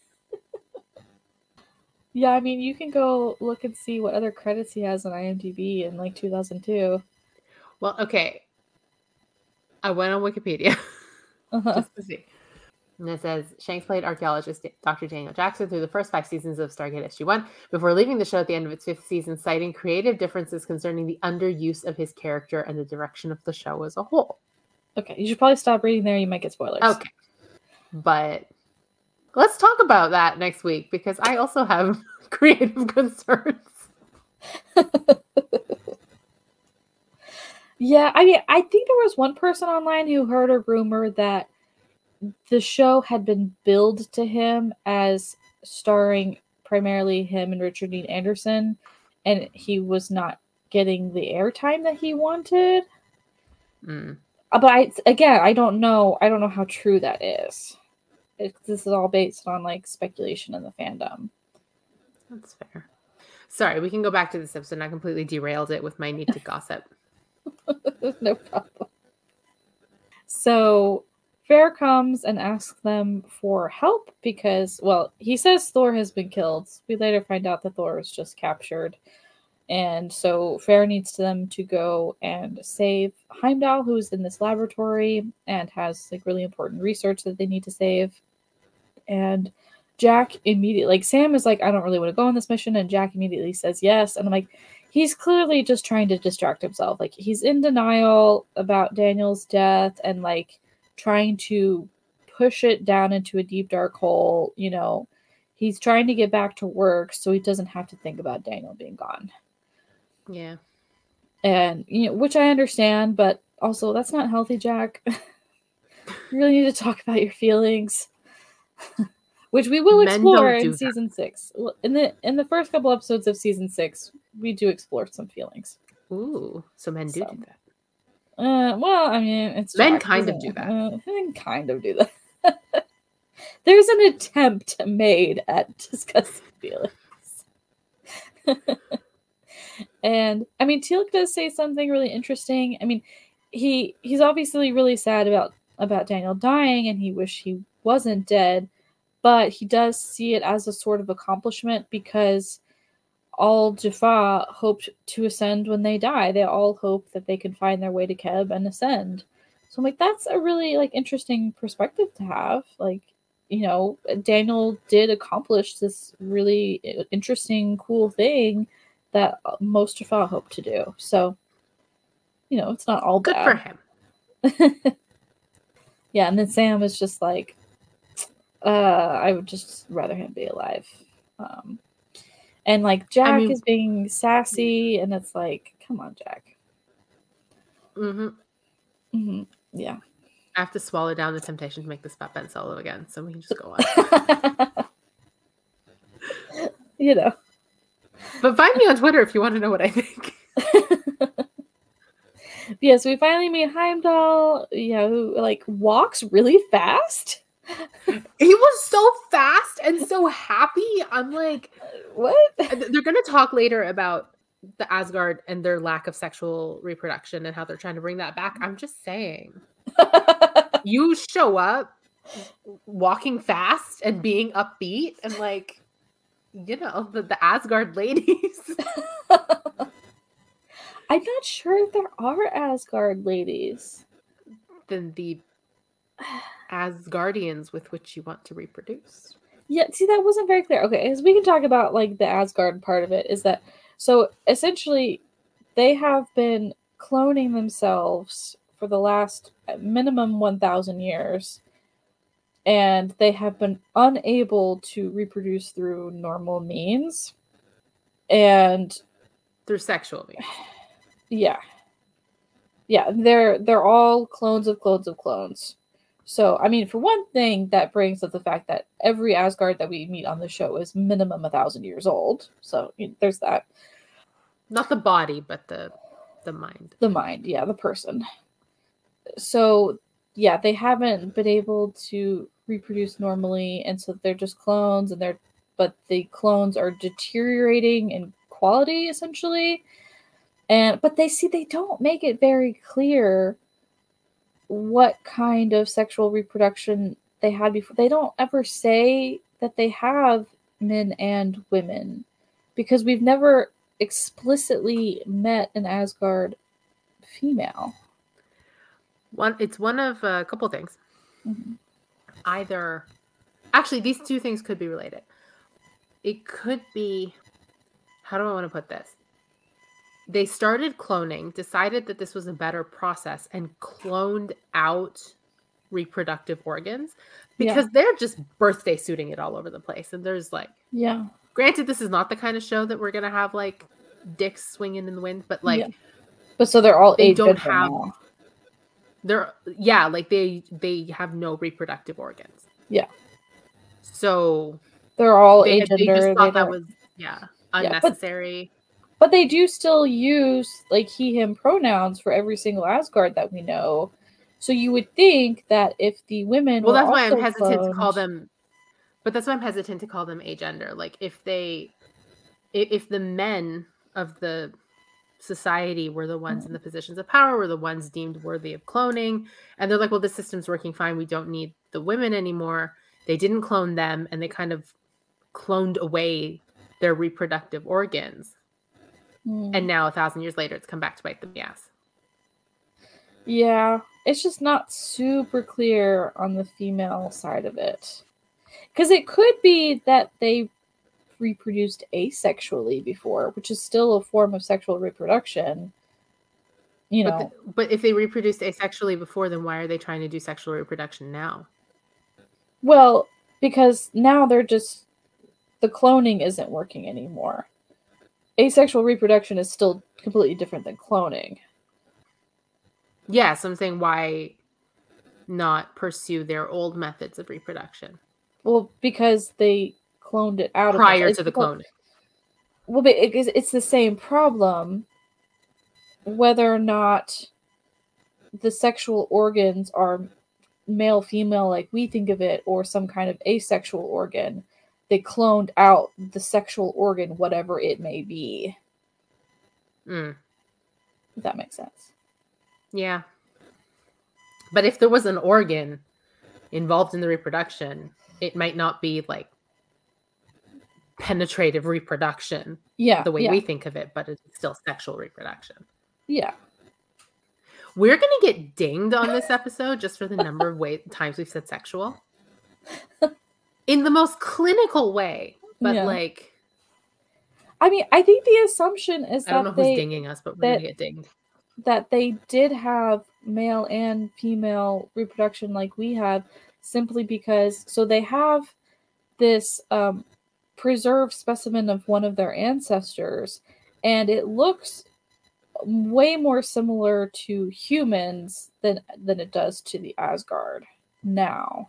Yeah, I mean, you can go look and see what other credits he has on IMDb in like 2002. Well, okay. I went on Wikipedia just to see. And it says, Shanks played archaeologist Dr. Daniel Jackson through the first 5 seasons of Stargate SG-1 before leaving the show at the end of its 5th season, citing creative differences concerning the underuse of his character and the direction of the show as a whole. Okay, you should probably stop reading there. You might get spoilers. Okay. But let's talk about that next week because I also have creative concerns. Yeah, I mean, I think there was one person online who heard a rumor that the show had been billed to him as starring primarily him and Richard Dean Anderson, and he was not getting the airtime that he wanted. But I don't know how true that is. This is all based on like speculation in the fandom. That's fair. Sorry, we can go back to this episode. I completely derailed it with my need to gossip. No problem. So Fair comes and asks them for help because, well, he says Thor has been killed. We later find out that Thor was just captured. And so Fair needs them to go and save Heimdall, who's in this laboratory and has like really important research that they need to save. And Jack immediately, like Sam is like, I don't really want to go on this mission. And Jack immediately says yes. And I'm like, he's clearly just trying to distract himself. Like he's in denial about Daniel's death and like trying to push it down into a deep dark hole. You know, he's trying to get back to work so he doesn't have to think about Daniel being gone. Yeah. And, you know, which I understand, but also that's not healthy, Jack. You really need to talk about your feelings. Which we will explore in season 6. In the first couple episodes of season 6, we do explore some feelings. Ooh, so men do that. Well, I mean, it's men kind of do that. Men kind of do that. There's an attempt made at discussing feelings. And I mean, Teal'c does say something really interesting. I mean, he's obviously really sad about Daniel dying, and he wished he wasn't dead. But he does see it as a sort of accomplishment because all Jaffa hoped to ascend when they die. They all hope that they can find their way to Keb and ascend. So I'm like, that's a really like interesting perspective to have. Like, you know, Daniel did accomplish this really interesting, cool thing that most Jaffa hoped to do. So, you know, it's not all good bad. For him. Yeah, and then Sam is just like, I would just rather him be alive. And like Jack is being sassy, and it's like, come on, Jack. Yeah. I have to swallow down the temptation to make this about Ben Solo again, so we can just go on. You know. But find me on Twitter if you want to know what I think. Yeah, so we finally meet Heimdall, who like walks really fast. He was so fast and so happy. I'm like, what? They're going to talk later about the Asgard and their lack of sexual reproduction and how they're trying to bring that back. I'm just saying, you show up walking fast and being upbeat and like, you know, the Asgard ladies. I'm not sure if there are Asgard ladies. Than the Asgardians with which you want to reproduce. Yeah, see, that wasn't very clear. Okay, as we can talk about like the Asgard part of it, is that so essentially they have been cloning themselves for the last minimum 1,000 years, and they have been unable to reproduce through normal means, and through sexual means. Yeah, they're all clones of clones of clones. So, I mean, for one thing, that brings up the fact that every Asgard that we meet on the show is minimum 1,000 years old. So, there's that. Not the body, but the mind. The mind, yeah, the person. So, yeah, they haven't been able to reproduce normally, and so they're just clones, but the clones are deteriorating in quality, essentially. But they don't make it very clear what kind of sexual reproduction they had before. They don't ever say that they have men and women, because we've never explicitly met an Asgard female. It's one of a couple things. Mm-hmm. Either, actually, these two things could be related. It could be, how do I want to put this? They started cloning, decided that this was a better process, and cloned out reproductive organs because they're just birthday suiting it all over the place. And there's like, granted, this is not the kind of show that we're going to have like dicks swinging in the wind, but like, but so they're all, they don't have, like they have no reproductive organs. Yeah. So they're all they agender. just thought that was, unnecessary. But they do still use like he, him pronouns for every single Asgard that we know. So you would think that if the women, that's why I'm hesitant to call them. But that's why I'm hesitant to call them agender. Like if the men of the society were the ones in the positions of power, were the ones deemed worthy of cloning, and they're like, well, this system's working fine, we don't need the women anymore. They didn't clone them, and they kind of cloned away their reproductive organs. And now 1,000 years later, it's come back to bite them in the ass. Yeah, it's just not super clear on the female side of it. Because it could be that they reproduced asexually before, which is still a form of sexual reproduction. You know. But if they reproduced asexually before, then why are they trying to do sexual reproduction now? Well, because now the cloning isn't working anymore. Asexual reproduction is still completely different than cloning. Yeah, so I'm saying why not pursue their old methods of reproduction? Well, because they cloned it out prior to the cloning. Well, but it's the same problem, whether or not the sexual organs are male, female, like we think of it, or some kind of asexual organ. They cloned out the sexual organ, whatever it may be. If that makes sense. Yeah. But if there was an organ involved in the reproduction, it might not be like penetrative reproduction the way we think of it, but it's still sexual reproduction. Yeah. We're going to get dinged on this episode just for the number of times we've said sexual. In the most clinical way, but like, I mean, I think the assumption is I don't know who's dinging us, but we're going to get dinged. That they did have male and female reproduction like we have, simply because, so they have this preserved specimen of one of their ancestors, and it looks way more similar to humans than it does to the Asgard now.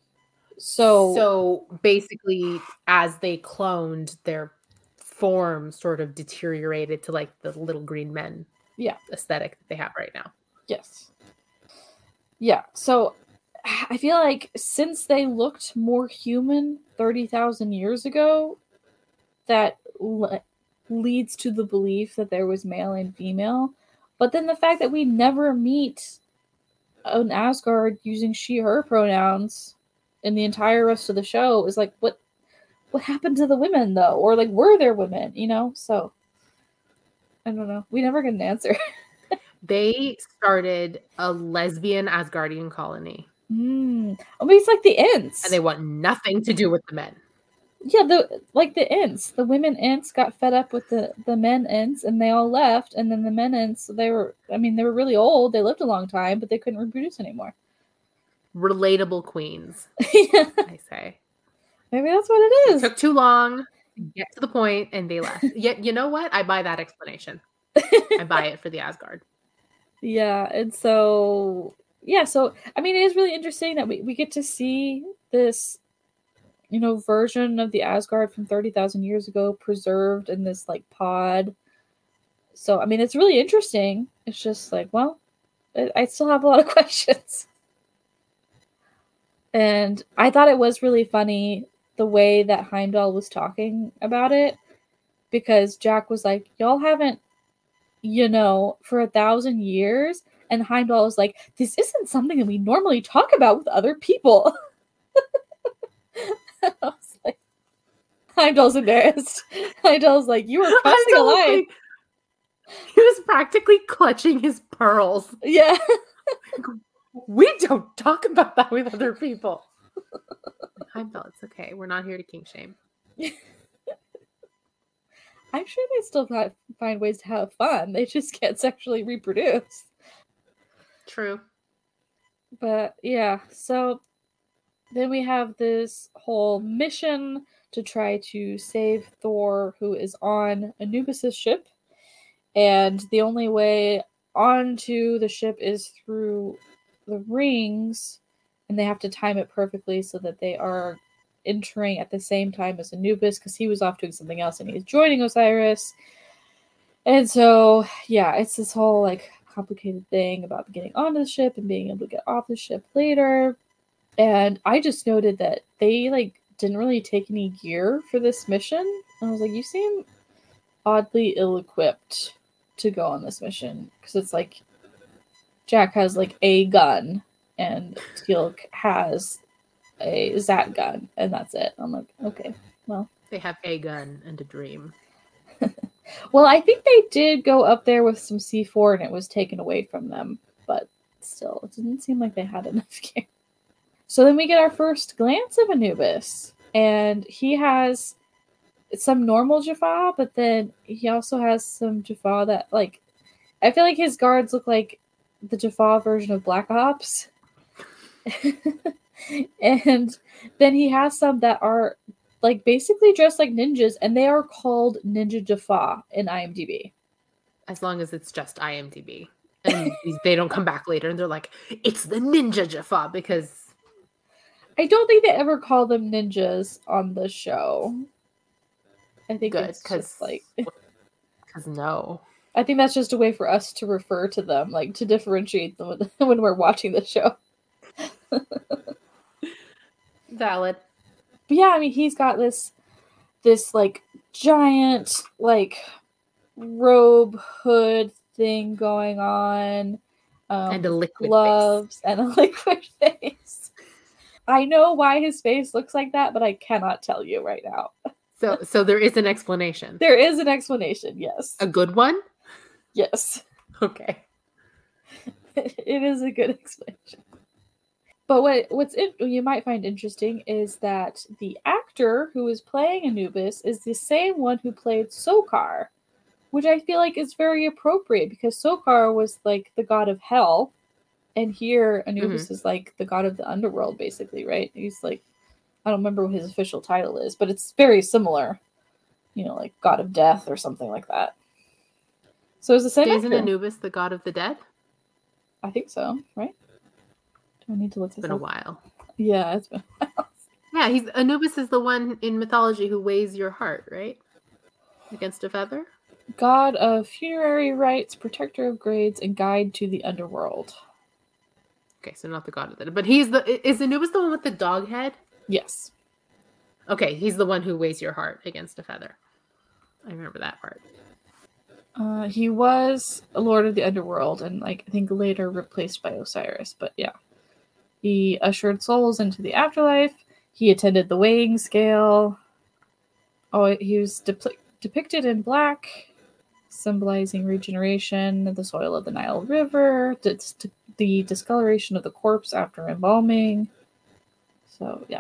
So basically, as they cloned, their form sort of deteriorated to like the little green men aesthetic that they have right now. Yes. Yeah. So I feel like since they looked more human 30,000 years ago, that leads to the belief that there was male and female. But then the fact that we never meet an Asgard using she, her pronouns in the entire rest of the show is like, what happened to the women, though? Or, like, were there women, you know? So, I don't know. We never get an answer. They started a lesbian Asgardian colony. I mean, it's like the Ents. And they want nothing to do with the men. Yeah, the Ents. The women Ents got fed up with the men Ents, and they all left. And then the men Ents, they were really old. They lived a long time, but they couldn't reproduce anymore. Relatable queens, yeah. I say. Maybe that's what it is. It took too long to get to the point, and they left. Yet, you know what? I buy that explanation. I buy it for the Asgard. Yeah, and so, yeah, so, I mean, it is really interesting that we get to see this, you know, version of the Asgard from 30,000 years ago preserved in this, like, pod. So, I mean, it's really interesting. It's just like, well, I still have a lot of questions. And I thought it was really funny the way that Heimdall was talking about it, because Jack was like, y'all haven't, you know, for 1,000 years. And Heimdall was like, this isn't something that we normally talk about with other people. I was like, Heimdall's embarrassed. Heimdall's like, you were crossing a line. He was practically clutching his pearls. Yeah. We don't talk about that with other people. Heimdall, it's okay. We're not here to kink shame. I'm sure they still find ways to have fun. They just can't sexually reproduce. True. But yeah, so then we have this whole mission to try to save Thor, who is on Anubis' ship. And the only way onto the ship is through the rings, and they have to time it perfectly so that they are entering at the same time as Anubis, because he was off doing something else and he's joining Osiris. And so, yeah, it's this whole, like, complicated thing about getting onto the ship and being able to get off the ship later. And I just noted that they, like, didn't really take any gear for this mission. And I was like, you seem oddly ill-equipped to go on this mission, because it's like Jack has, like, a gun and Teal'c has a Zat gun, and that's it. I'm like, okay, well. They have a gun and a dream. Well, I think they did go up there with some C4 and it was taken away from them, but still, it didn't seem like they had enough gear. So then we get our first glance of Anubis, and he has some normal Jaffa, but then he also has some Jaffa that, like, I feel like his guards look like the Jaffa version of Black Ops. And then he has some that are, like, basically dressed like ninjas, and they are called Ninja Jaffa in IMDb. As long as it's just IMDb. And they don't come back later and they're like, it's the Ninja Jaffa, because I don't think they ever call them ninjas on the show. I think good, it's just like, because no. I think that's just a way for us to refer to them, like, to differentiate them when we're watching the show. Valid. But yeah, I mean, he's got this like giant, like, robe hood thing going on, and a liquid gloves face. And a liquid face. I know why his face looks like that, but I cannot tell you right now. So there is an explanation. There is an explanation, yes. A good one? Yes. Okay. It is a good explanation. But what's you might find interesting is that the actor who is playing Anubis is the same one who played Sokar, which I feel like is very appropriate, because Sokar was, like, the god of hell, and here Anubis is, like, the god of the underworld, basically, right? He's, like, I don't remember what his official title is, but it's very similar, you know, like god of death or something like that. So it's the same Isn't actor. Anubis the god of the dead? I think so, right? Do I need to look this up? It's been a while. Yeah, it's been a while. Yeah, Anubis is the one in mythology who weighs your heart, right? Against a feather? God of funerary rites, protector of graves, and guide to the underworld. Okay, so not the god of the... But is Anubis the one with the dog head? Yes. Okay, he's the one who weighs your heart against a feather. I remember that part. He was a lord of the underworld and, like, I think later replaced by Osiris, but yeah. He ushered souls into the afterlife. He attended the weighing scale. Oh, he was depicted in black, symbolizing regeneration, the soil of the Nile River, the discoloration of the corpse after embalming. So, yeah.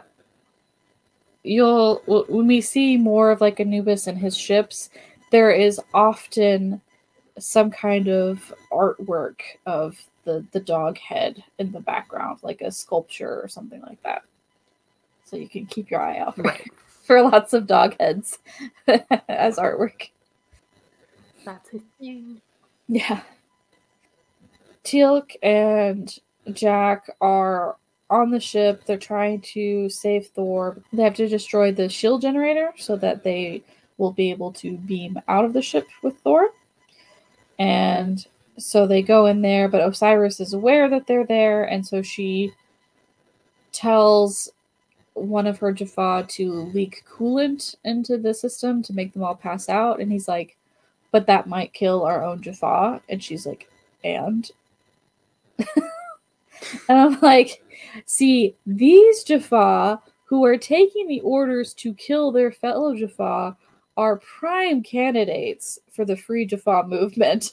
When we see more of, like, Anubis and his ships, there is often some kind of artwork of the dog head in the background, like a sculpture or something like that. So you can keep your eye out for lots of dog heads as artwork. That's a thing. Yeah. Teal'c and Jack are on the ship. They're trying to save Thor. They have to destroy the shield generator so that they will be able to beam out of the ship with Thor. And so they go in there, but Osiris is aware that they're there, and so she tells one of her Jaffa to leak coolant into the system to make them all pass out. And he's like, but that might kill our own Jaffa. And she's like, and? And I'm like, see, these Jaffa who are taking the orders to kill their fellow Jaffa are prime candidates for the Free Jaffa movement.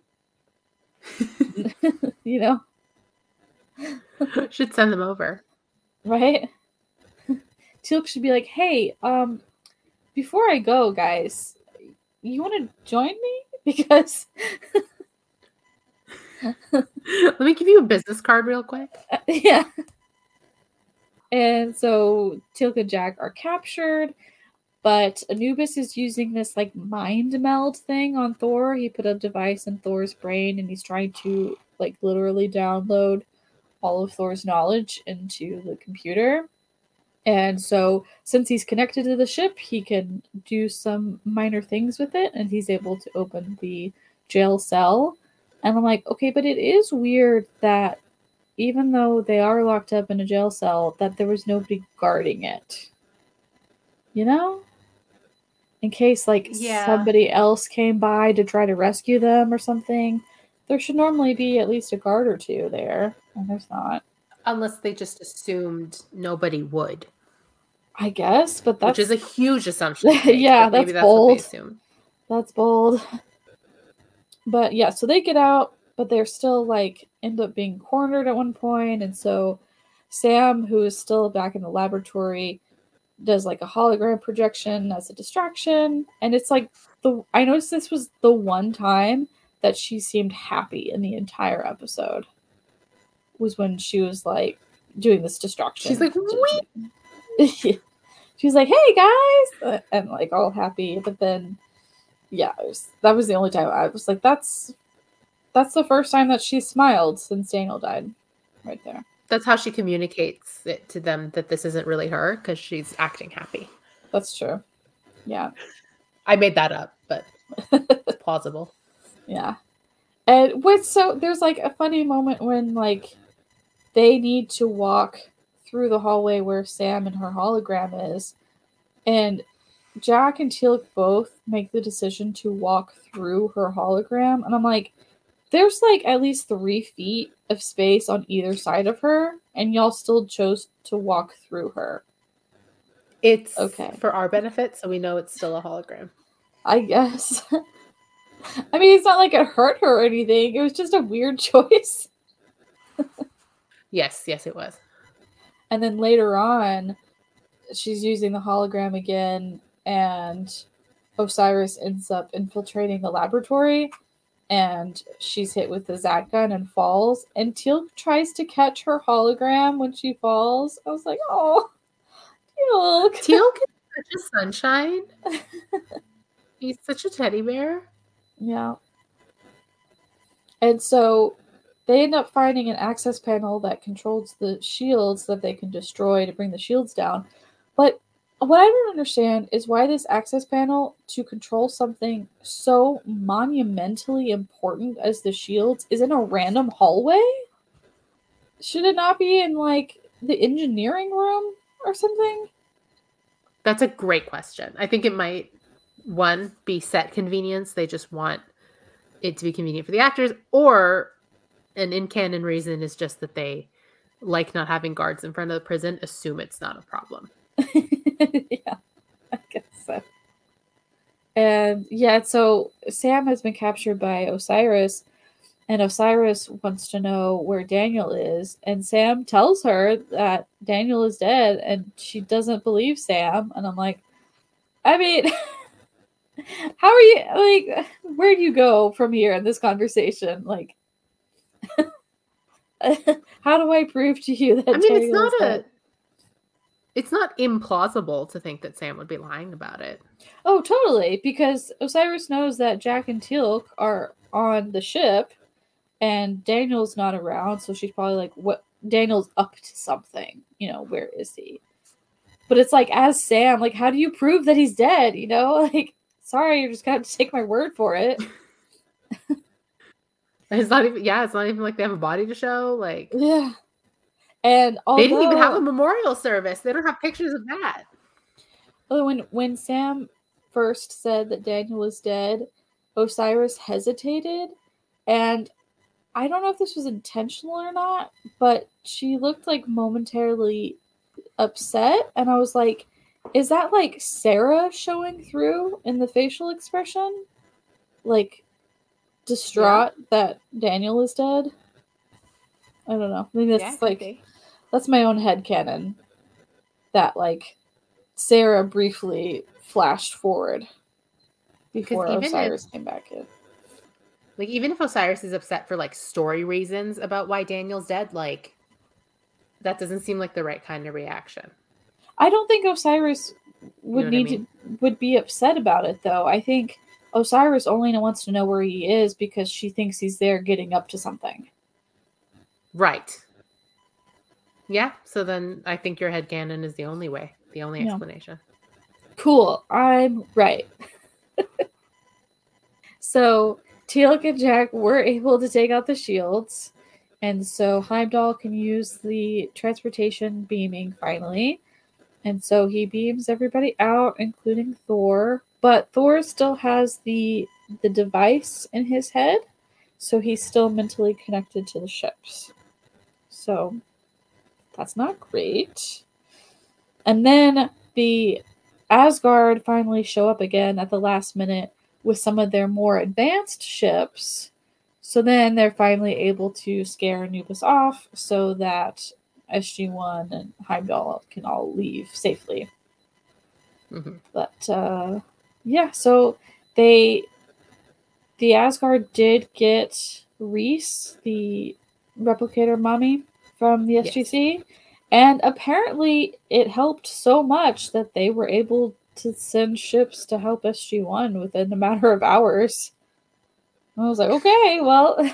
You know? Should send them over. Right? Teal'c should be like, hey, before I go, guys, you want to join me? Because... Let me give you a business card real quick. Yeah. And so Teal'c and Jack are captured, but Anubis is using this, like, mind meld thing on Thor. He put a device in Thor's brain, and he's trying to, like, literally download all of Thor's knowledge into the computer. And so, since he's connected to the ship, he can do some minor things with it, and he's able to open the jail cell. And I'm like, okay, but it is weird that even though they are locked up in a jail cell, that there was nobody guarding it. You know? In case, like, somebody else came by to try to rescue them or something. There should normally be at least a guard or two there, and there's not. Unless they just assumed nobody would. I guess, but that's... Which is a huge assumption. Yeah, that's bold. What they assume. That's bold. But yeah, so they get out, but they're still, like, end up being cornered at one point, and so Sam, who is still back in the laboratory, does, like, a hologram projection as a distraction, and it's like, I noticed this was the one time that she seemed happy in the entire episode, was when she was, like, doing this distraction. She's like, wee! She's like, hey, guys! And, like, all happy, but then, yeah, that was the only time I was like, that's the first time that she smiled since Daniel died, right there. That's how she communicates it to them that this isn't really her, because she's acting happy. That's true. Yeah. I made that up, but it's plausible. Yeah. And there's, like, a funny moment when, like, they need to walk through the hallway where Sam and her hologram is, and Jack and Teal'c both make the decision to walk through her hologram, and I'm like, there's, like, at least 3 feet of space on either side of her, and y'all still chose to walk through her. It's okay for our benefit, so we know it's still a hologram. I guess. I mean, it's not like it hurt her or anything. It was just a weird choice. Yes, it was. And then later on, she's using the hologram again, and Osiris ends up infiltrating the laboratory, and she's hit with the Zat gun and falls, and Teal'c tries to catch her hologram when she falls. I was like, oh, Teal'c. Teal'c is such a sunshine. He's such a teddy bear. Yeah. And so they end up finding an access panel that controls the shields that they can destroy to bring the shields down. But what I don't understand is why this access panel to control something so monumentally important as the shields is in a random hallway? Should it not be in like the engineering room or something? That's a great question. I think it might, one, be set convenience. They just want it to be convenient for the actors, or an in-canon reason is just that they like not having guards in front of the prison, assume it's not a problem. Yeah, I guess so. And yeah, so Sam has been captured by Osiris, and Osiris wants to know where Daniel is, and Sam tells her that Daniel is dead, and she doesn't believe Sam. And I'm like, I mean, how are you, like, where do you go from here in this conversation? Like, how do I prove to you that Daniel is dead? It's not implausible to think that Sam would be lying about it. Oh, totally, because Osiris knows that Jack and Teal'c are on the ship, and Daniel's not around, so she's probably like, what? Daniel's up to something. You know, where is he? But it's like, as Sam, like, how do you prove that he's dead? You know, like, sorry, you're just gonna have to take my word for it. It's not even like they have a body to show. Like, yeah. And they didn't even have a memorial service. They don't have pictures of that. When Sam first said that Daniel was dead, Osiris hesitated, and I don't know if this was intentional or not, but she looked like momentarily upset, and I was like, is that like Sarah showing through in the facial expression? Like, distraught that Daniel is dead? I don't know. I mean, that's that's my own headcanon. That like Sarah briefly flashed forward before Osiris came back in. Like, even if Osiris is upset for like story reasons about why Daniel's dead, like, that doesn't seem like the right kind of reaction. I don't think Osiris would would be upset about it, though. I think Osiris only wants to know where he is because she thinks he's there getting up to something. Right. Yeah, so then I think your headcanon is the only way, the only explanation. Cool, I'm right. So Teal'c and Jack were able to take out the shields, and so Heimdall can use the transportation beaming finally. And so he beams everybody out, including Thor. But Thor still has the device in his head, so he's still mentally connected to the ships. So that's not great. And then the Asgard finally show up again at the last minute with some of their more advanced ships. So then they're finally able to scare Anubis off so that SG-1 and Heimdall can all leave safely. Mm-hmm. But yeah, so the Asgard did get Reese, the replicator mummy from the SGC, and apparently it helped so much that they were able to send ships to help SG-1 within a matter of hours. I was like, okay, well,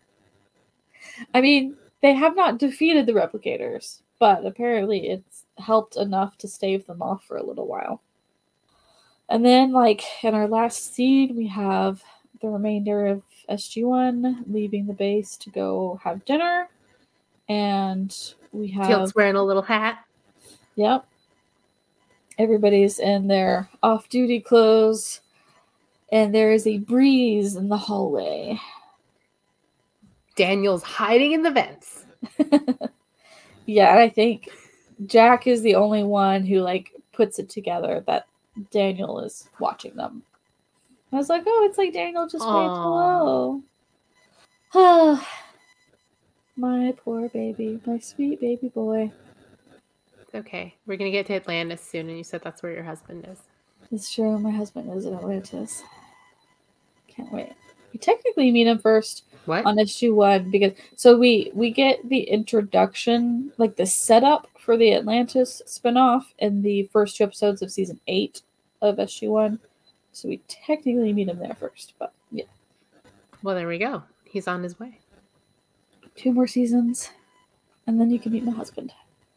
I mean, they have not defeated the replicators, but apparently it's helped enough to stave them off for a little while. And then, like, in our last scene, we have the remainder of SG-1 leaving the base to go have dinner. And we have... Teal'c's wearing a little hat. Yep. Everybody's in their off-duty clothes. And there is a breeze in the hallway. Daniel's hiding in the vents. Yeah, I think Jack is the only one who, like, puts it together that Daniel is watching them. I was like, oh, it's like Daniel just waved hello. Oh, my poor baby, my sweet baby boy. Okay, we're going to get to Atlantis soon, and you said that's where your husband is. It's true, my husband is in Atlantis. Can't wait. We technically meet him first on SG-1 because so we get the introduction, like the setup for the Atlantis spinoff in the first 2 episodes of season 8 of SG-1. So we technically meet him there first, but yeah. Well, there we go. He's on his way. 2 more seasons, and then you can meet my husband.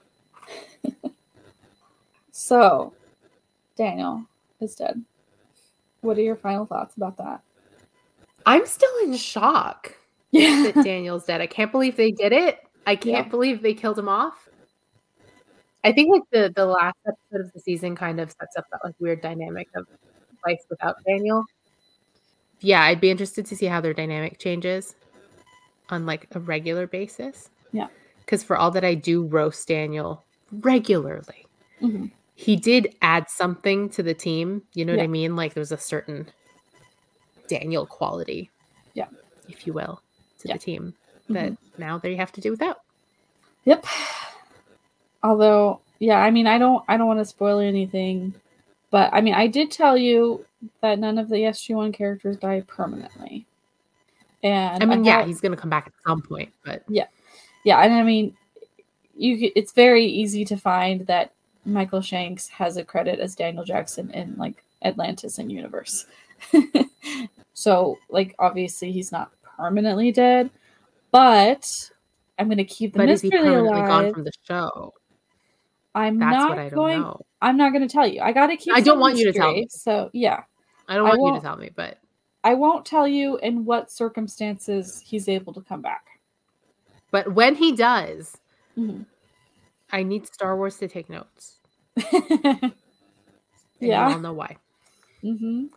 So, Daniel is dead. What are your final thoughts about that? I'm still in shock that Daniel's dead. I can't believe they did it. I can't believe they killed him off. I think like the last episode of the season kind of sets up that like weird dynamic of life without Daniel. Yeah, I'd be interested to see how their dynamic changes on like a regular basis. Yeah. Because for all that I do roast Daniel regularly, mm-hmm. he did add something to the team. You know what I mean? Like there was a certain Daniel quality, if you will, to the team that now they have to do without. Yep. Although, yeah, I mean, I don't want to spoil anything, but I mean, I did tell you that none of the SG-1 characters die permanently. And I mean, he's going to come back at some point, but yeah, and I mean, it's very easy to find that Michael Shanks has a credit as Daniel Jackson in like Atlantis and Universe. So, like, obviously, he's not permanently dead, but I'm going to keep the mystery is he permanently alive. Gone from the show? That's what I don't know. I'm not going to tell you. I got to keep. I don't want you to tell me. So yeah, I don't want you to tell me, but I won't tell you in what circumstances he's able to come back. But when he does, I need Star Wars to take notes. And you all know why. Mm-hmm.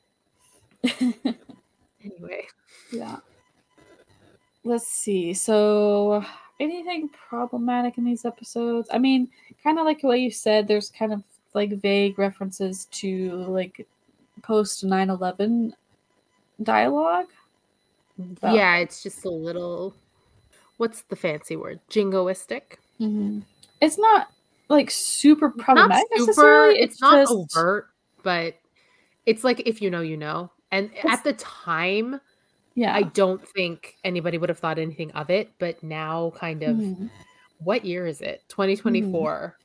Anyway. Yeah. Let's see. So, anything problematic in these episodes? I mean, kind of like the way you said, there's kind of like vague references to like post 9/11 dialogue. Yeah, it's just a little. What's the fancy word? Jingoistic. Mm-hmm. It's not like super problematic necessarily. It's not overt, but it's like if you know, you know. And at the time, I don't think anybody would have thought anything of it. But now, kind of, what year is it? 2024.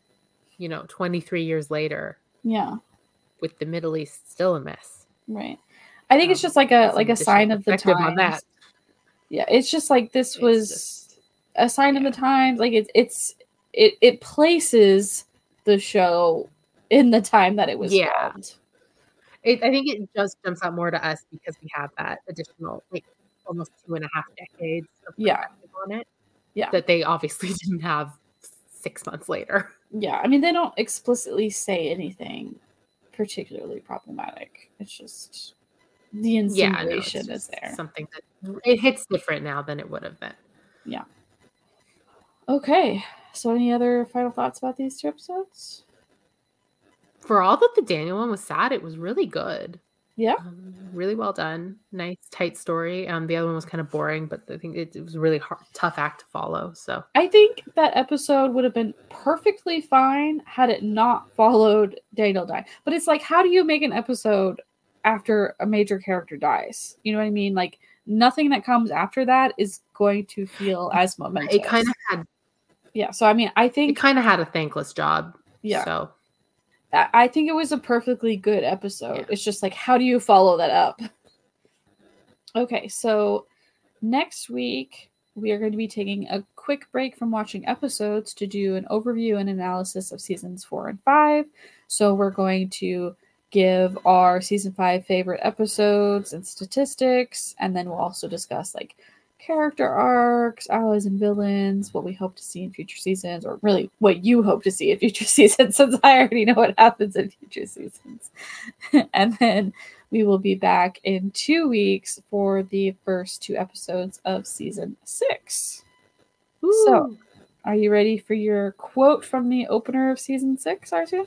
23 years later. Yeah. With the Middle East still a mess. Right. I think it's just like a sign of the times. On that. Yeah, it's just like this was a sign of the times. Like it places the show in the time that it was filmed. I think it just jumps out more to us because we have that additional, like, almost 2.5 decades of perspective on it. Yeah. That they obviously didn't have 6 months later. Yeah. I mean, they don't explicitly say anything particularly problematic. It's just the insinuation is there. Something that it hits different now than it would have been. Yeah. Okay. So any other final thoughts about these 2 episodes? For all that the Daniel one was sad, it was really good. Yeah. Really well done. Nice, tight story. The other one was kind of boring, but I think it was a really tough act to follow. So I think that episode would have been perfectly fine had it not followed Daniel dying. But it's like, how do you make an episode after a major character dies? You know what I mean? Like, nothing that comes after that is going to feel as momentous. It kind of had... Yeah, so I mean, I think... It kind of had a thankless job. Yeah. So I think it was a perfectly good episode. Yeah. It's just like, how do you follow that up? Okay, so next week, we are going to be taking a quick break from watching episodes to do an overview and analysis of seasons 4 and 5. So we're going to give our season 5 favorite episodes and statistics, and then we'll also discuss like character arcs, allies and villains, what we hope to see in future seasons, or really what you hope to see in future seasons, since I already know what happens in future seasons. And then we will be back in 2 weeks for the first 2 episodes of season 6. Ooh. So, are you ready for your quote from the opener of season 6, Arzu?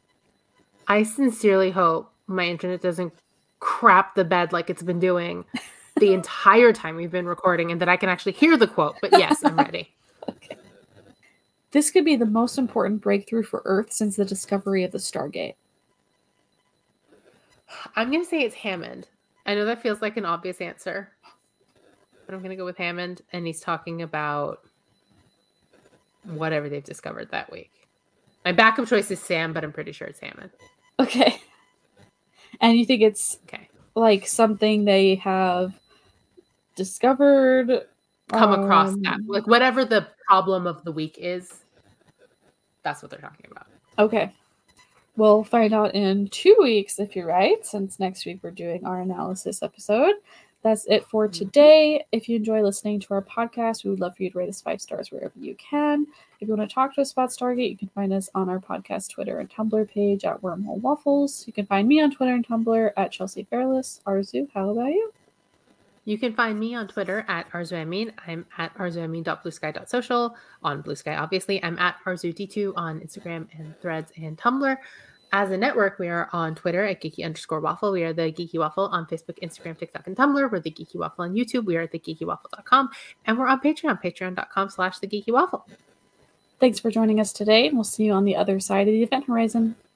I sincerely hope my internet doesn't crap the bed like it's been doing the entire time we've been recording, and that I can actually hear the quote. But yes, I'm ready. Okay. This could be the most important breakthrough for Earth since the discovery of the Stargate. I'm going to say it's Hammond. I know that feels like an obvious answer, but I'm going to go with Hammond, and he's talking about whatever they've discovered that week. My backup choice is Sam, but I'm pretty sure it's Hammond. Okay. And you think it's like something they have discovered? Come across that. Like whatever the problem of the week is, that's what they're talking about. Okay. We'll find out in 2 weeks if you're right, since next week we're doing our analysis episode. That's it for today. If you enjoy listening to our podcast, we would love for you to rate us 5 stars wherever you can. If you want to talk to us about Stargate, you can find us on our podcast Twitter and Tumblr page at Wormhole Waffles. You can find me on Twitter and Tumblr at Chelsea Fairless. Arzu, how about you? You can find me on Twitter at arzuamin. I'm at arzuamin.bluesky.social. On Blue Sky, obviously. I'm at arzud2 on Instagram and Threads and Tumblr. As a network, we are on Twitter at geeky_waffle. We are the Geeky Waffle on Facebook, Instagram, TikTok, and Tumblr. We're the Geeky Waffle on YouTube. We are at thegeekywaffle.com. And we're on Patreon, patreon.com/thegeekywaffle. Thanks for joining us today, and we'll see you on the other side of the event horizon.